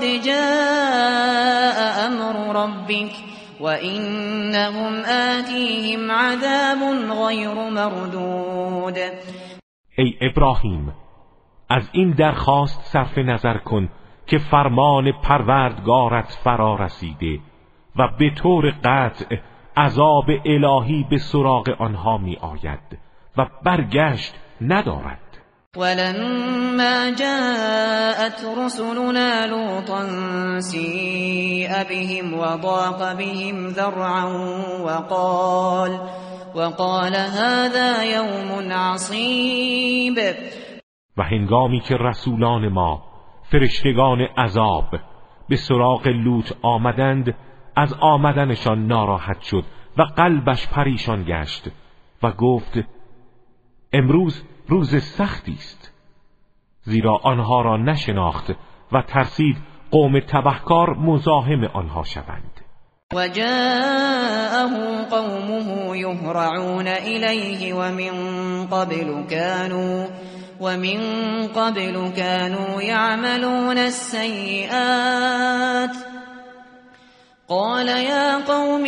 جاء امر ربک وَإِنَّهُمْ آتِيهِمْ عَذَابٌ غَيْرُ مَرْدُودٍ. ای ابراهیم، از این درخواست صرف نظر کن که فرمان پروردگارت فرا رسیده و به طور قطع عذاب الهی به سراغ آنها می آید و برگشت ندارد. ولما جاءت رسلنا لوطا سيء بهم وضاق بهم ذرعا وقال هذا يوم عصيب. و هنگامی که رسولان ما فرشتگان عذاب به سراغ لوط آمدند، از آمدنشان ناراحت شد و قلبش پریشان گشت و گفت امروز روز سختی است، زیرا آنها را نشناخت و ترسید قوم تبهکار مزاحم آنها شوند. و جاءه قومه یهرعون الیه و من قبل كانوا يعملون السیئات قال یا قوم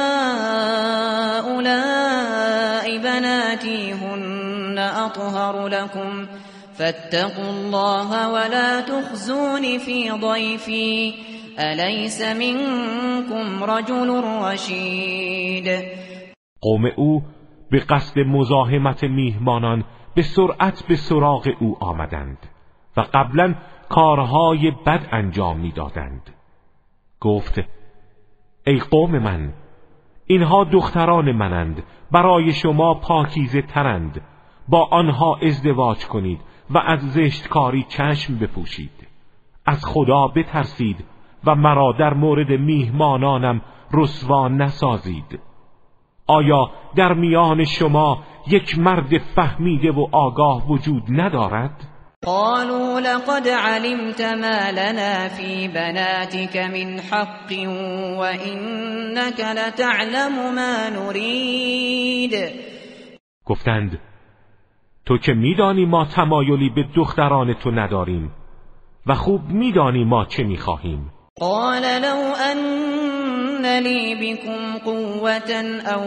هؤلاء بناتي هن أطهر لكم فاتقوا الله ولا تخزون في ضيفي أليس منكم رجل رشید. قوم او به قصد مزاحمت میهمانان به سرعت به سراغ او آمدند و قبلا کارهای بد انجام میدادند. گفت ای قوم من، اینها دختران منند، برای شما پاکیزه ترند، با آنها ازدواج کنید و از زشتکاری چشم بپوشید. از خدا بترسید و مرا در مورد میهمانانم رسوا نسازید. آیا در میان شما یک مرد فهمیده و آگاه وجود ندارد؟ قالوا لقد علمت ما لنا في بناتك من حق وإنك لتعلم ما نريد. گفتند تو که میدانی ما تمایلی به دختران تو نداریم و خوب میدانی ما چه میخواهیم. قال لو ان لي بكم قوة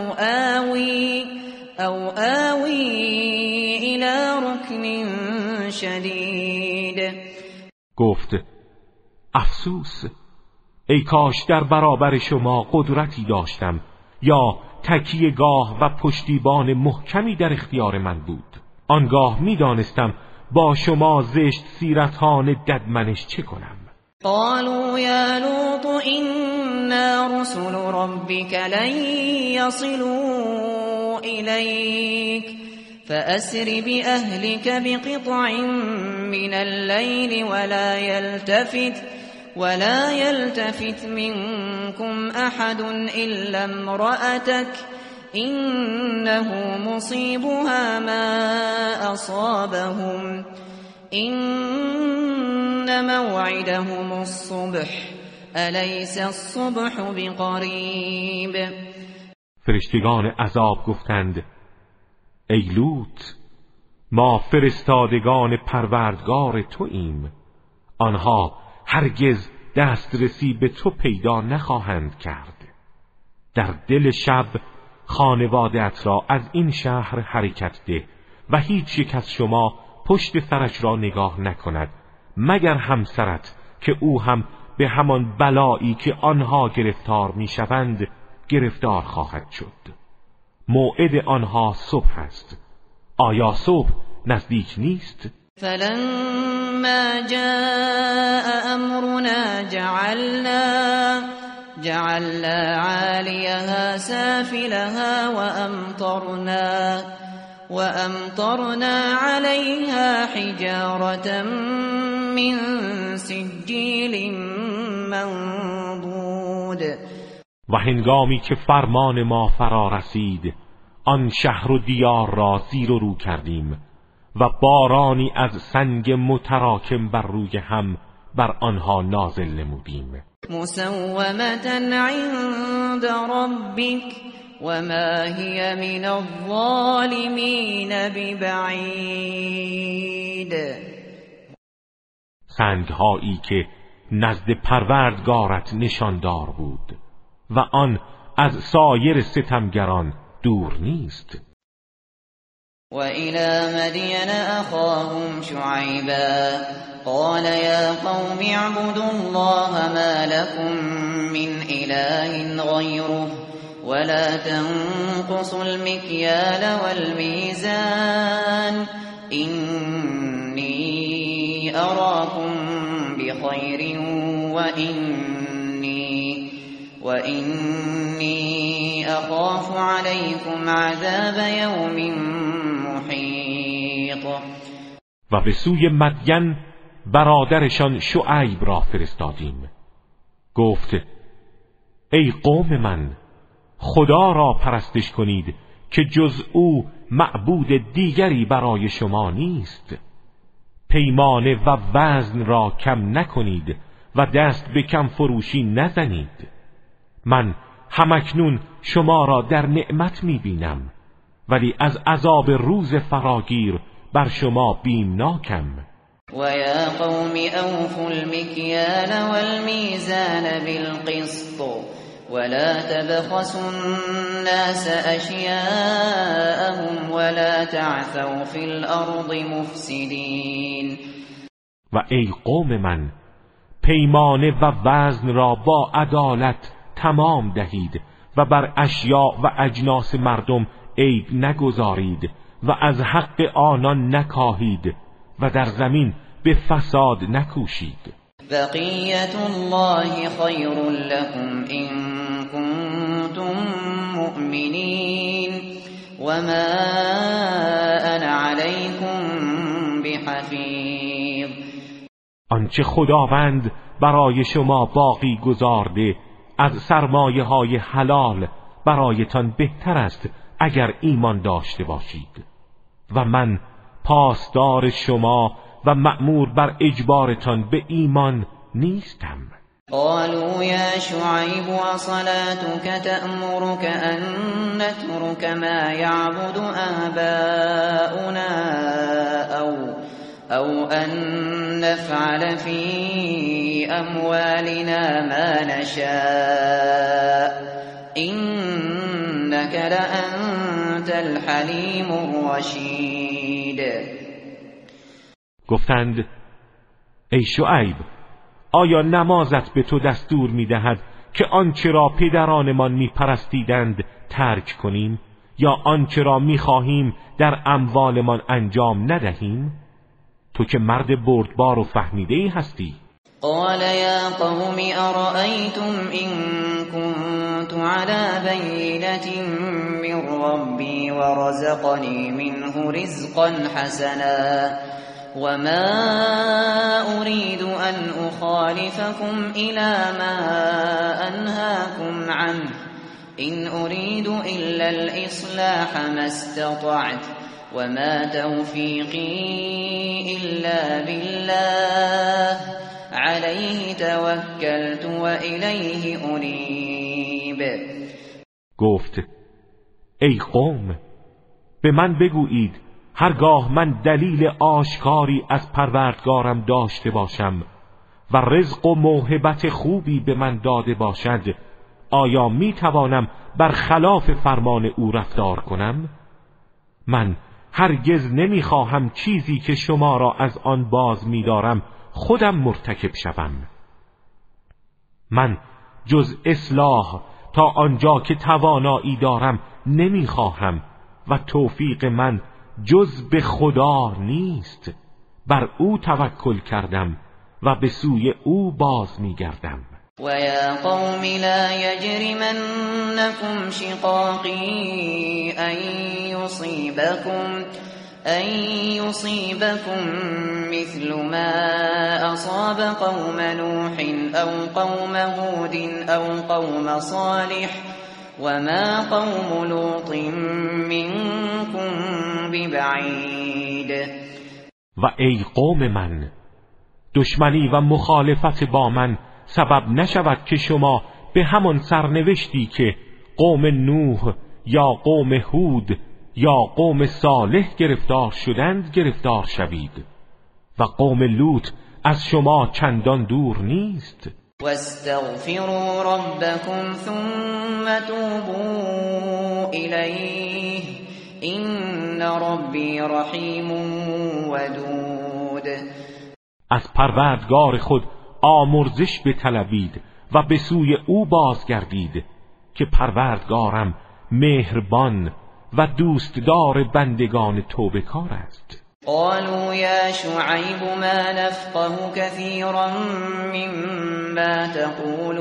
او آوی الى رکن شدید. گفت افسوس، ای کاش در برابر شما قدرتی داشتم یا تکیه‌گاه و پشتیبان محکمی در اختیار من بود، آنگاه میدانستم با شما زشت سیرتان ددمنش چه کنم. قالوا یا لوط إنا رسل ربك لن يصلوا إليك فأسر بأهلك بقطع من الليل ولا يلتفت منكم أحد إلا امرأتك إنه مصيبها ما أصابهم إن موعدهم الصبح أليس الصبح بقریب. فرشتگان عذاب گفتند ای لوط، ما فرستادگان پروردگار توییم، آنها هرگز دسترسی به تو پیدا نخواهند کرد. در دل شب خانواده‌ات را از این شهر حرکت ده و هیچ یک از شما پشت سرش را نگاه نکند مگر همسرت که او هم به همان بلایی که آنها گرفتار میشوند گرفتار خواهد شد. موعد آنها صبح است. آیا صبح نزدیک نیست؟ فلما جاء امرنا جعلنا عاليها سافلها وأمطرنا عليها حجارة من سجيل منضود. و هنگامی که فرمان ما فرا رسید آن شهر و دیار را زیر و رو کردیم و بارانی از سنگ متراکم بر روی هم بر آنها نازل نمودیم. مسومة عند ربك وما هي من الظالمین ببعید. سنگهایی که نزد پروردگارت نشاندار بود و آن از سایر ستمگران دور نیست. وإلى مدين أخاهم شعيبا قال يا قوم اعبدوا الله ما لكم من إله غيره ولا تنقصوا المكيال والميزان إني أراكم بخير وإني أخاف عليكم عذاب يوم محيط. و به سوی مدین برادرشان شعیب را فرستادیم. گفت ای قوم من، خدا را پرستش کنید که جز او معبود دیگری برای شما نیست. پیمانه و وزن را کم نکنید و دست به کم فروشی نزنید. من همکنون شما را در نعمت می‌بینم ولی از عذاب روز فراگیر بر شما بیمناکم. وَيَا قَوْمِ أَوْفُوا الْمِكْيَالَ وَالْمِيزَانَ بِالْقِسْطِ وَلَا تَبْخَسُوا النَّاسَ أَشْيَاءَهُمْ وَلَا تَعْثَوْا فِي الْأَرْضِ مُفْسِدِينَ. و ای قوم من، پیمانه و وزن را با عدالت تمام دهید و بر اشیاء و اجناس مردم عیب نگذارید و از حق آنان نکاهید و در زمین به فساد نکوشید. بقیت الله خیر لكم ان کنتم مؤمنین وما انا علیکم بحفیظ. آنچه خداوند برای شما باقی گذارده از سرمایه های حلال برایتان بهتر است اگر ایمان داشته باشید و من پاسدار شما و مأمور بر اجبارتان به ایمان نیستم. قالوا یا شعیب وصلاتك تأمرك ان نترك ما يعبد آباؤنا او ان نفعل في اموالنا ما نشاء انك لأنت الحلیم الرشید. گفتند ای شعیب، آیا نمازت به تو دستور می‌دهد که آنچه را پدرانمان می‌پرستیدند ترک کنیم یا آنچه را می‌خواهیم در اموالمان انجام ندهیم؟ تو که مرد بردبار و فهمیده‌ای هستی. قال یا قوم ارأیتم ان كنت على بینة من ربی ورزقنی منه رزقا حسنا وما أريد أن أخالفكم إلى ما أنهاكم عنه إن أريد إلا الإصلاح ما استطعت وما توفيقي إلا بالله عليه توكلت وإليه أنيب. گفت ای قوم، به من بگویید هرگاه من دلیل آشکاری از پروردگارم داشته باشم و رزق و موهبت خوبی به من داده باشد آیا می توانم بر خلاف فرمان او رفتار کنم؟ من هرگز نمی خواهم چیزی که شما را از آن باز می دارم خودم مرتکب شوم. من جز اصلاح تا آنجا که توانایی دارم نمی خواهم و توفیق من جز به خدا نیست. بر او توکل کردم و به سوی او باز می گردم. وَيَا قَوْمِ لَا يَجْرِمَنَّكُمْ شِقَاقِي أَن يُصِيبَكُم مِّثْلُ مَا أَصَابَ قَوْمَ نُوحٍ أَوْ قَوْمَ هُودٍ أَوْ قَوْمَ صَالِحٍ وَمَا قَوْمُ لُوطٍ مِّنكُم بِبَعِيدٍ. و ای قوم من، دشمنی و مخالفت با من سبب نشود که شما به همان سرنوشتی که قوم نوح یا قوم هود یا قوم صالح گرفتار شدند گرفتار شوید و قوم لوط از شما چندان دور نیست. واستغفروا ربكم ثم توبوا إليه إن ربي رحیم ودود. از پروردگار خود آمرزش بطلبید و به سوی او بازگردید که پروردگارم مهربان و دوستدار بندگان توبه‌کار است. قالوا يا شعيب ما نفقه كثيرا مما تقول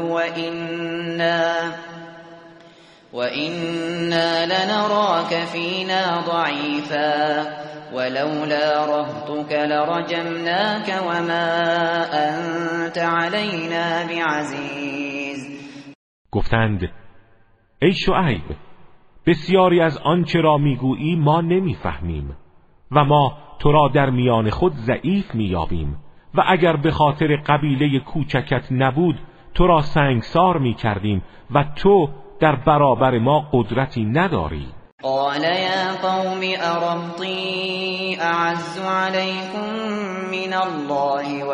وإنا لنراك فينا ضعيفا ولولا رهطك لرجمناك وما أنت علينا بعزيز. گفتند ای شعیب، بسیاری از آنچه را میگویی ما نمیفهمیم و ما تو را در میان خود ضعیف میابیم و اگر به خاطر قبیله کوچکت نبود تو را سنگسار میکردیم و تو در برابر ما قدرتی نداری. قال يا قوم أرهطي أعز عليكم من الله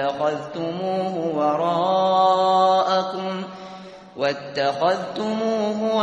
واتخذتموه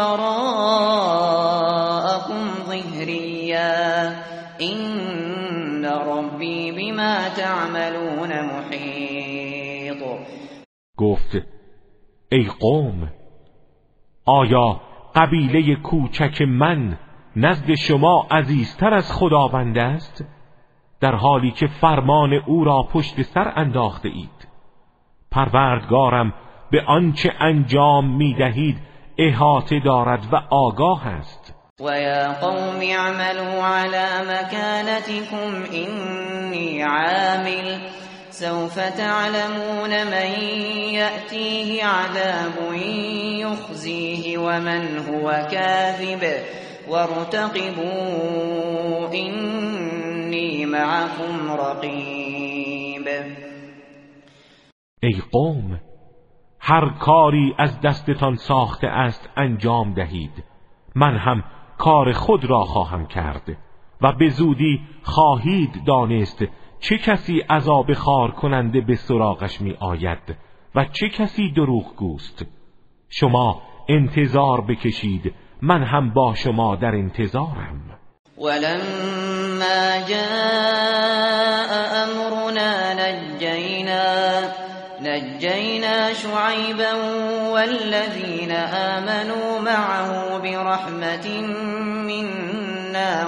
وراءكم ظهريا إن ربي بما تعملون محيط. گفت ای قوم، آیا قبیله کوچک من نزد شما عزیزتر از خداوند است، در حالی که فرمان او را پشت سر انداخته اید؟ پروردگارم به آنچه انجام میدهید احاطه دارد و آگاه است. وَيَا قَوْمِ اعْمَلُوا عَلَى مَكَانَتِكُمْ إِنِّي عَامِلٌ سَوْفَ تَعْلَمُونَ مَنْ يَأْتِيهِ عَذَابٌ يُخْزِيهِ وَمَنْ هُوَ كَاذِبٌ وَارْتَقِبُوا إِنِّي مَعَكُمْ رَقِيبٌ. ای قوم، هر کاری از دستتان ساخته است انجام دهید، من هم کار خود را خواهم کرد و به زودی خواهید دانست چه کسی عذاب خار کننده به سراغش می آید و چه کسی دروغگوست. شما انتظار بکشید، من هم با شما در انتظارم. ولما جاء امرنا نجينا شعيبا والذين آمنوا معه برحمة منا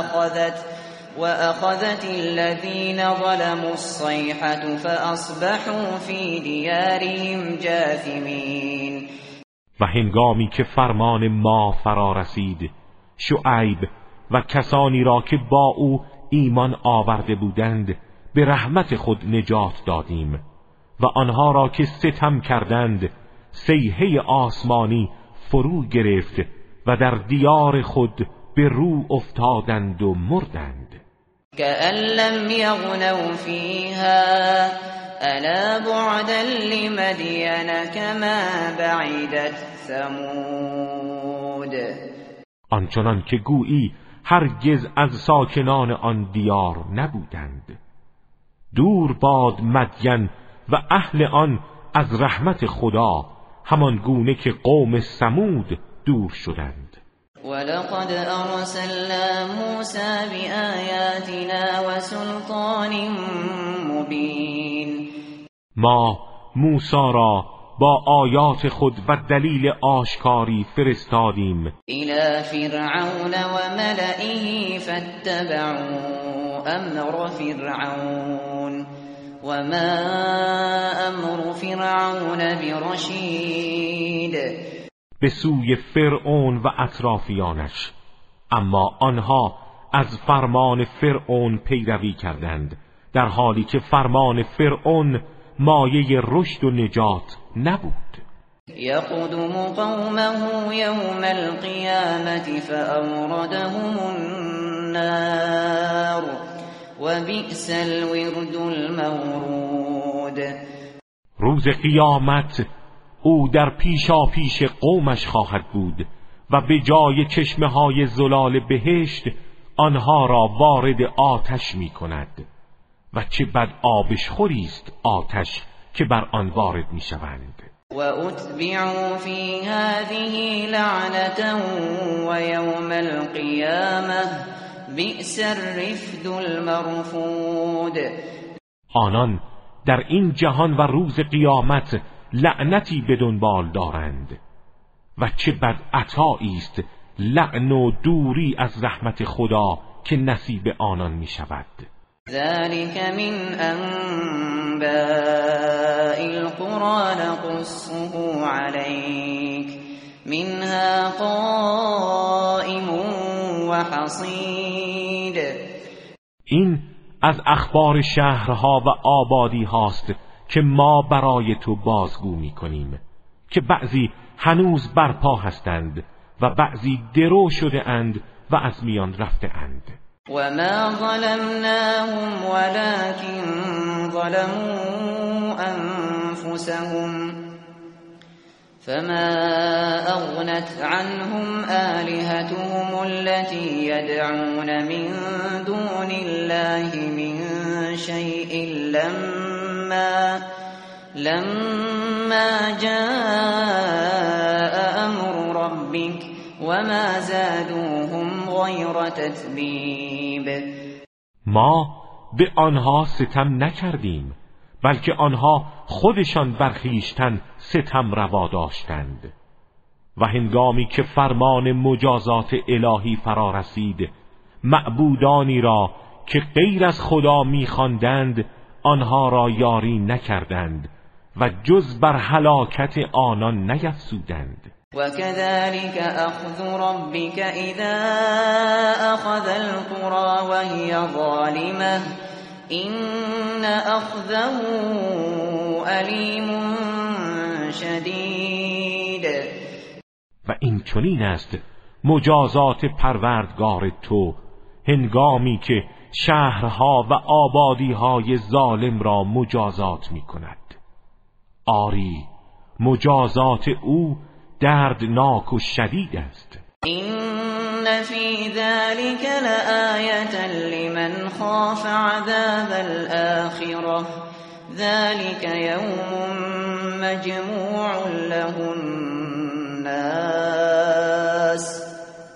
وأخذت الذين ظلموا الصيحة فأصبحوا في ديارهم جاثمين. و هنگامی که فرمان ما فرا رسید، شعیب و کسانی را که با او ایمان آورده بودند به رحمت خود نجات دادیم و آنها را که ستم کردند صیحه آسمانی فرو گرفت و در دیار خود به رو افتادند و مردند. كأن لم يغنوا فيها ألا بعدا لمدين كما بعدت ثمود. آنچنان که گویی هرگز از ساکنان آن دیار نبودند. دور باد مدین و اهل آن از رحمت خدا همان گونه که قوم ثمود دور شدند. ولقد ارسلنا موسى بآیاتنا وسلطان مبین. ما موسی را با آیات خود و دلیل آشکاری فرستادیم الى فرعون و ملئه فاتبعوا امر فرعون وما امر فرعون برشید. به سوی فرعون و اطرافیانش، اما آنها از فرمان فرعون پیروی کردند، در حالی که فرمان فرعون مایه رشد و نجات نبود. یقدم قومه یوم القیامة فأوردهم النار وبئس الورد المورود. روز قیامت او در پیشاپیش قومش خواهد بود و به جای چشمه‌های زلال بهشت آنها را وارد آتش می کند و چه بد آبشخوری است آتش که بر آن وارد می شوند. و اتبعوا فی هذه لعنة و یوم القیامة بئس الرفد المرفود. آنان در این جهان و روز قیامت لعنتی به دنبال دارند و چه بد عطایی است لعن و دوری از رحمت خدا که نصیب آنان می شود. ذلك من انباء القرى نقصه عليك منها قائم و حصید. این از اخبار شهرها و آبادی هاست که ما برای تو بازگو می کنیم که بعضی هنوز برپا هستند و بعضی درو شده اند و از میان رفته اند. وما ظلمناهم ولكن ظلموا أنفسهم فما أغنت عنهم آلهتهم التي يدعون من دون الله من شيء لما جاء أمر ربك وما زادوهم غیر تتبیب. ما به آنها ستم نکردیم بلکه آنها خودشان بر خویشتن ستم روا داشتند و هنگامی که فرمان مجازات الهی فرا رسید معبودانی را که غیر از خدا می‌خواندند آنها را یاری نکردند و جز بر هلاکت آنان نیفزودند. وكذلك أخذ ربك إذا أخذ القرى وهي ظالمة إن أخذه أليم شدید. و این چنین است مجازات پروردگار تو هنگامی که شهرها و آبادیهای ظالم را مجازات می کند. آری مجازات او دردناک و شدید است. این فی ذلک لآیة لمن خاف عذاب الآخرة ذلك یوم مجموع له الناس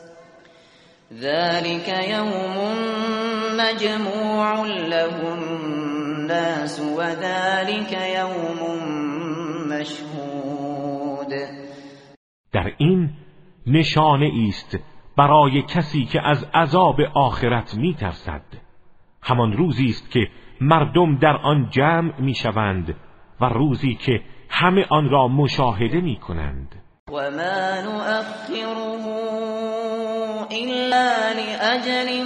وذلك یوم مشهود. در این نشانه است برای کسی که از عذاب آخرت می‌ترسد. همان روزی است که مردم در آن جمع می‌شوند و روزی که همه آن را مشاهده می‌کنند. و ما نؤخره الا لأجل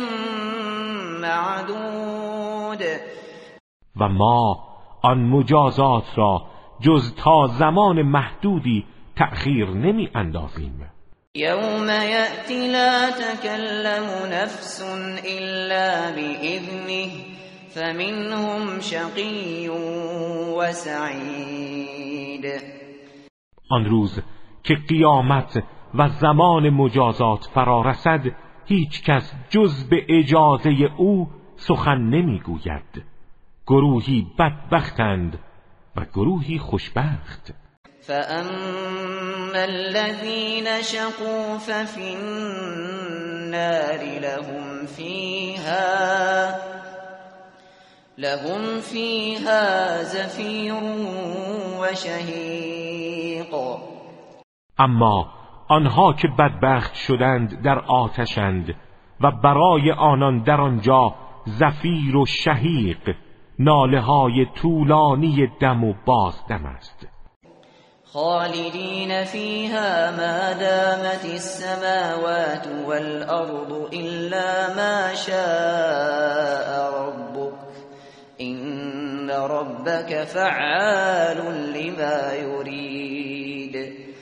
معدود. و ما آن مجازات را جز تا زمان محدودی تأخیر نمی اندازیم. یوم یأتی لا تکلم نفس الا بإذنه فمنهم شقی و سعید. آن روز که قیامت و زمان مجازات فرا رسد هیچ کس جز به اجازه او سخن نمی گوید. گروهی بدبختند و گروهی خوشبخت. فأما الذين شقوا ففي النار لهم فيها زفیر و شهیق. اما آنها که بدبخت شدند در آتشند و برای آنان در آنجا زفیر و شهیق، ناله های طولانی دم و بازدم است. خالدین فیها ما دامت السماوات والارض الا ما شاء ربک ان ربک فعال لما یرید.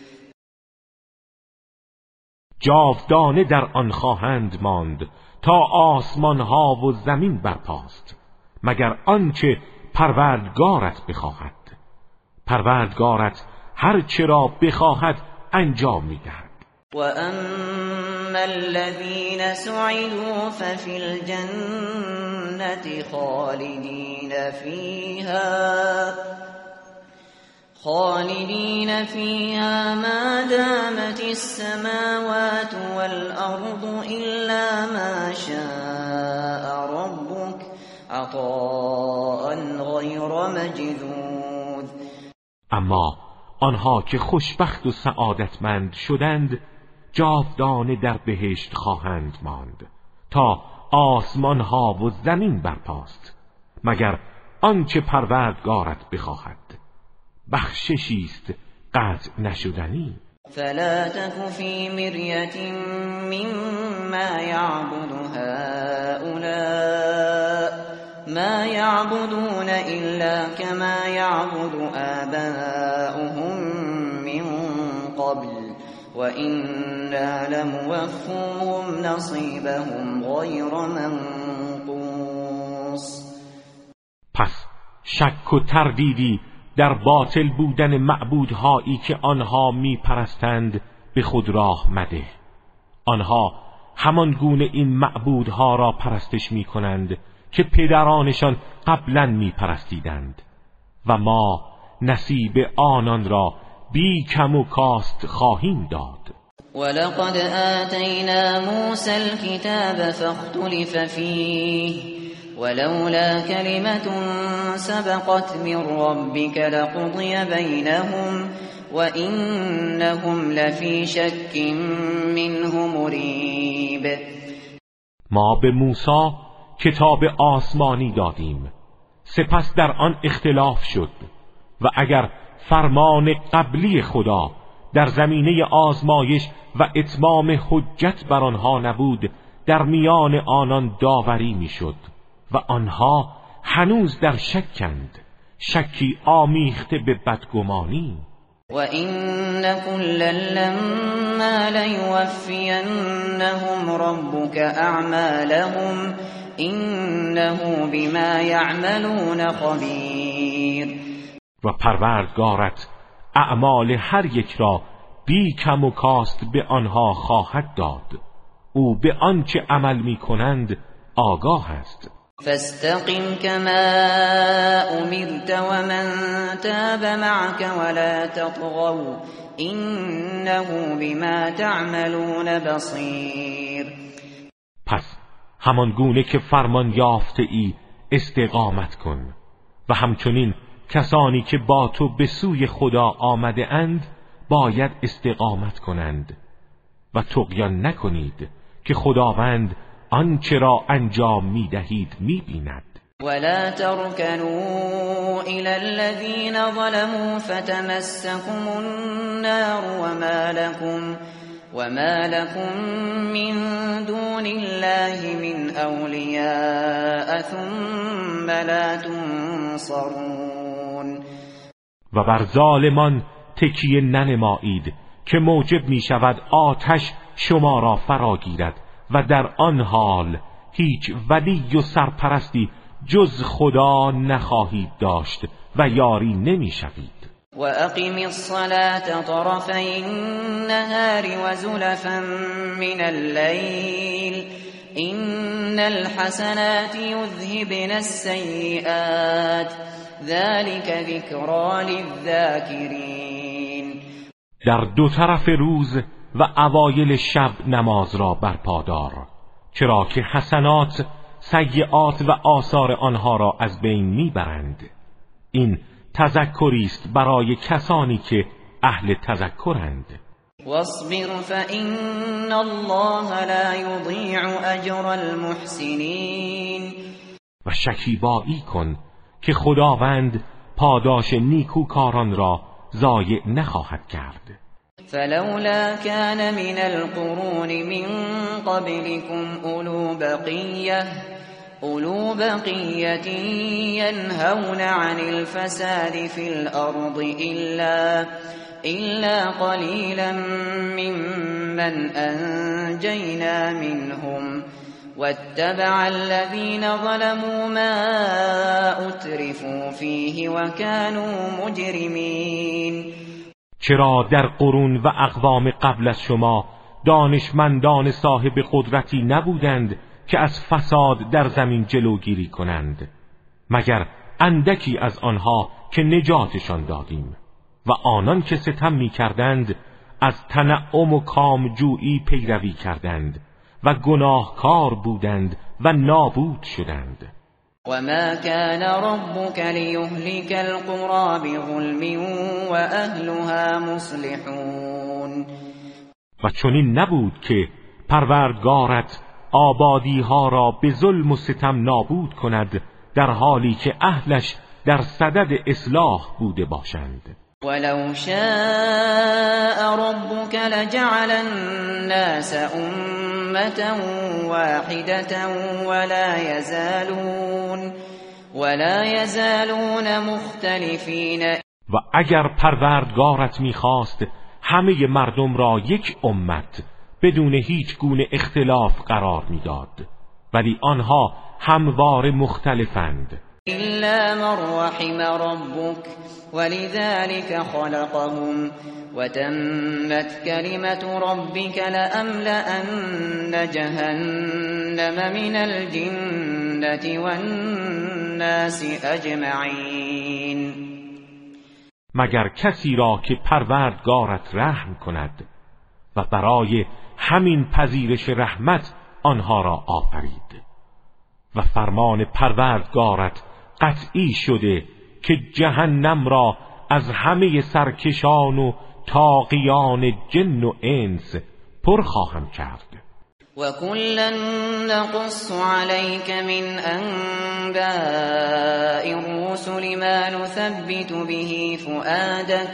جاودانه در آن خواهند ماند تا آسمان ها و زمین برپاست، مگر آنچه پروردگارت بخواهد. پروردگارت هر چه را بخواهد انجام می‌دهد. و اما الذین سعدوا ففی الجنة خالدین فیها ما دامت السماوات والارض الا ما شاء ربک عطاء غیر مجذوذ. اما آنها که خوشبخت و سعادتمند شدند جاودانه در بهشت خواهند ماند تا آسمان ها و زمین برپاست، مگر آنچه پروردگارت بخواهد. بخششی است قطع نشدنی. فلا تك في مرية مما يعبد هؤلاء ما يعبدون إلا كما يعبد آباؤهم من قبل وإنا لموفوهم نصيبهم غير منقوص. پس شک و تردیدی در باطل بودن معبودهایی که آنها میپرستند به خود راه مده. آنها همان گونه این معبودها را پرستش میکنند که پدرانشان قبلا میپرستیدند و ما نصیب آنان را بی کم و کاست خواهیم داد. ولقد آتینا موسی الكتاب فاختلف فیه ولولا كلمة سبقت من ربك لقضي بينهم وإنهم لفي شك منه مريب. ما به موسی کتاب آسمانی دادیم، سپس در آن اختلاف شد و اگر فرمان قبلی خدا در زمینه آزمایش و اتمام حجت بر آنها نبود، در میان آنان داوری میشد و آنها هنوز در شکند، شکی آمیخته به بدگمانی. و این کلا لما لیوفینهم ربک اعمالهم انه بما یعملون خبیر. و پروردگارت اعمال هر یک را بی کم و کاست به آنها خواهد داد، او به آنچه عمل می کنند آگاه است. فاستقم كما أمرت ومن تاب معك ولا تطغوا إنه بما تعملون بصير. پس همان گونه که فرمان یافته ای استقامت کن و همچنین کسانی که با تو به سوی خدا آمده اند باید استقامت کنند و طغیان نکنید که خداوند آنچه را انجام می‌دهید می‌بیند. ولا تركنوا إلى الذين ظلموا فتمسكم النار وما لكم من دون الله من أولياء ثم لا تنصرون. و بر ظالمان تکیه ننمایید که موجب می‌شود آتش شما را فرا گیرد و در آن حال هیچ ولی و سرپرستی جز خدا نخواهید داشت و یاری نمی‌شوید. و اقیم الصلاة طرفی النهار و زلفا من الليل ان الحسنات یذهبن السیئات ذلك ذکری للذاکرین. در دو طرف روز و اوایل شب نماز را برپادار، چرا که حسنات سیئات و آثار آنها را از بین میبرند. این تذکری است برای کسانی که اهل تذکرند. واصبر فإن الله لا يضيع اجر المحسنین. و شکیبایی کن که خداوند پاداش نیکوکاران را ضایع نخواهد کرد. فلولا كان من القرون من قبلكم اولو بقية ينهون عن الفساد في الأرض إلا قليلا ممن أنجينا منهم واتبع الذين ظلموا ما أترفوا فيه وكانوا مجرمين. چرا در قرون و اقوام قبل از شما دانشمندان صاحب قدرتی نبودند که از فساد در زمین جلوگیری کنند، مگر اندکی از آنها که نجاتشان دادیم، و آنان که ستم می کردند از تنعم و کامجویی پیروی کردند و گناهکار بودند و نابود شدند. وما كان ربك ليهلك القرى بظلم وأهلها مصلحون. و چنین نبود که پروردگارت آبادی ها را به ظلم و ستم نابود کند در حالی که اهلش در صدد اصلاح بوده باشند. ولو شاء ربك لجعل الناس أمة واحدة ولا يزالون مختلفين. و اگر پروردگارت میخواست همه مردم را یک امت بدون هیچ گونه اختلاف قرار میداد، ولی آنها همواره مختلفند. إلا من رحم ربك ولذلك خلقهم وتمت كلمة ربك لأملأن جهنم من الجنة والناس أجمعين. مگر کسی را که پروردگارت رحم کند و برای همین پذیرش رحمت آنها را آفرید، و فرمان پروردگارت قطعی شده که جهنم را از همه سرکشان و طاغیان جن و انس پر خواهم کرد. وَكُلًّا نَّقُصُّ عَلَيْكَ مِنْ أَنبَاءِ الرُّسُلِ مَا نُثَبِّتُ بِهِ فُؤَادَكَ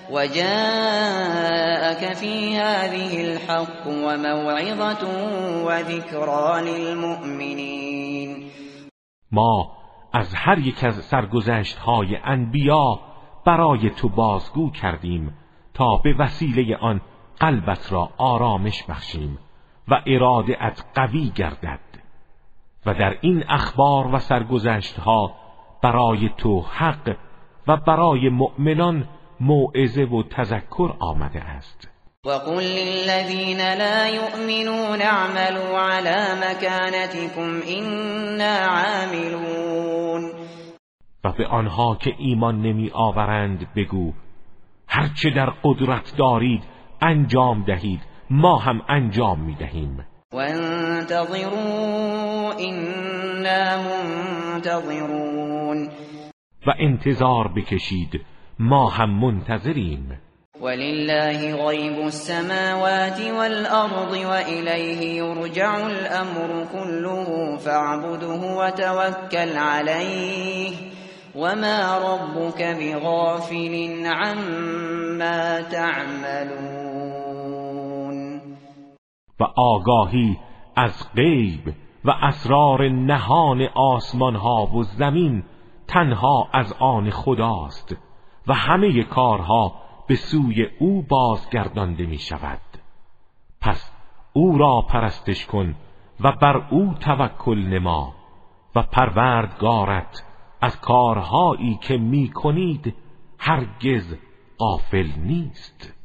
وَجَاءَكَ فِي هَٰذِهِ الْحَقُّ وَمَوْعِظَةٌ وَذِكْرَىٰ لِلْمُؤْمِنِينَ. ما از هر یک از سرگذشت‌های انبیا برای تو بازگو کردیم تا به وسیله آن قلبت را آرامش بخشیم و اراده‌ات قوی گردد، و در این اخبار و سرگذشت‌ها برای تو حق و برای مؤمنان موعظه و تذکر آمده است. وَقُلْ لِلَّذِينَ لَا يُؤْمِنُونَ اعْمَلُوا عَلَى مَكَانَتِكُمْ إِنَّا عَامِلُونَ. و به آنها که ایمان نمی آورند بگو هرچه در قدرت دارید انجام دهید، ما هم انجام می دهیم. وَانْتَظِرُوا إِنَّا مُنْتَظِرُونَ. و انتظار بکشید، ما هم منتظریم. وَلِلَّهِ غَيْبُ السَّمَاوَاتِ وَالْأَرْضِ وَإِلَيْهِ يُرْجَعُ الْأَمْرُ كُلُّهُ فَاعْبُدْهُ وَتَوَكَّلْ عَلَيْهِ وَمَا رَبُّكَ بِغَافِلٍ عَمَّا تَعْمَلُونَ. و آگاهی از غیب و اسرار نهان آسمان ها و زمین تنها از آن خداست و همه کارها به سوی او بازگردانده می شود. پس او را پرستش کن و بر او توکل نما، و پروردگارت از کارهایی که می کنید هرگز غافل نیست.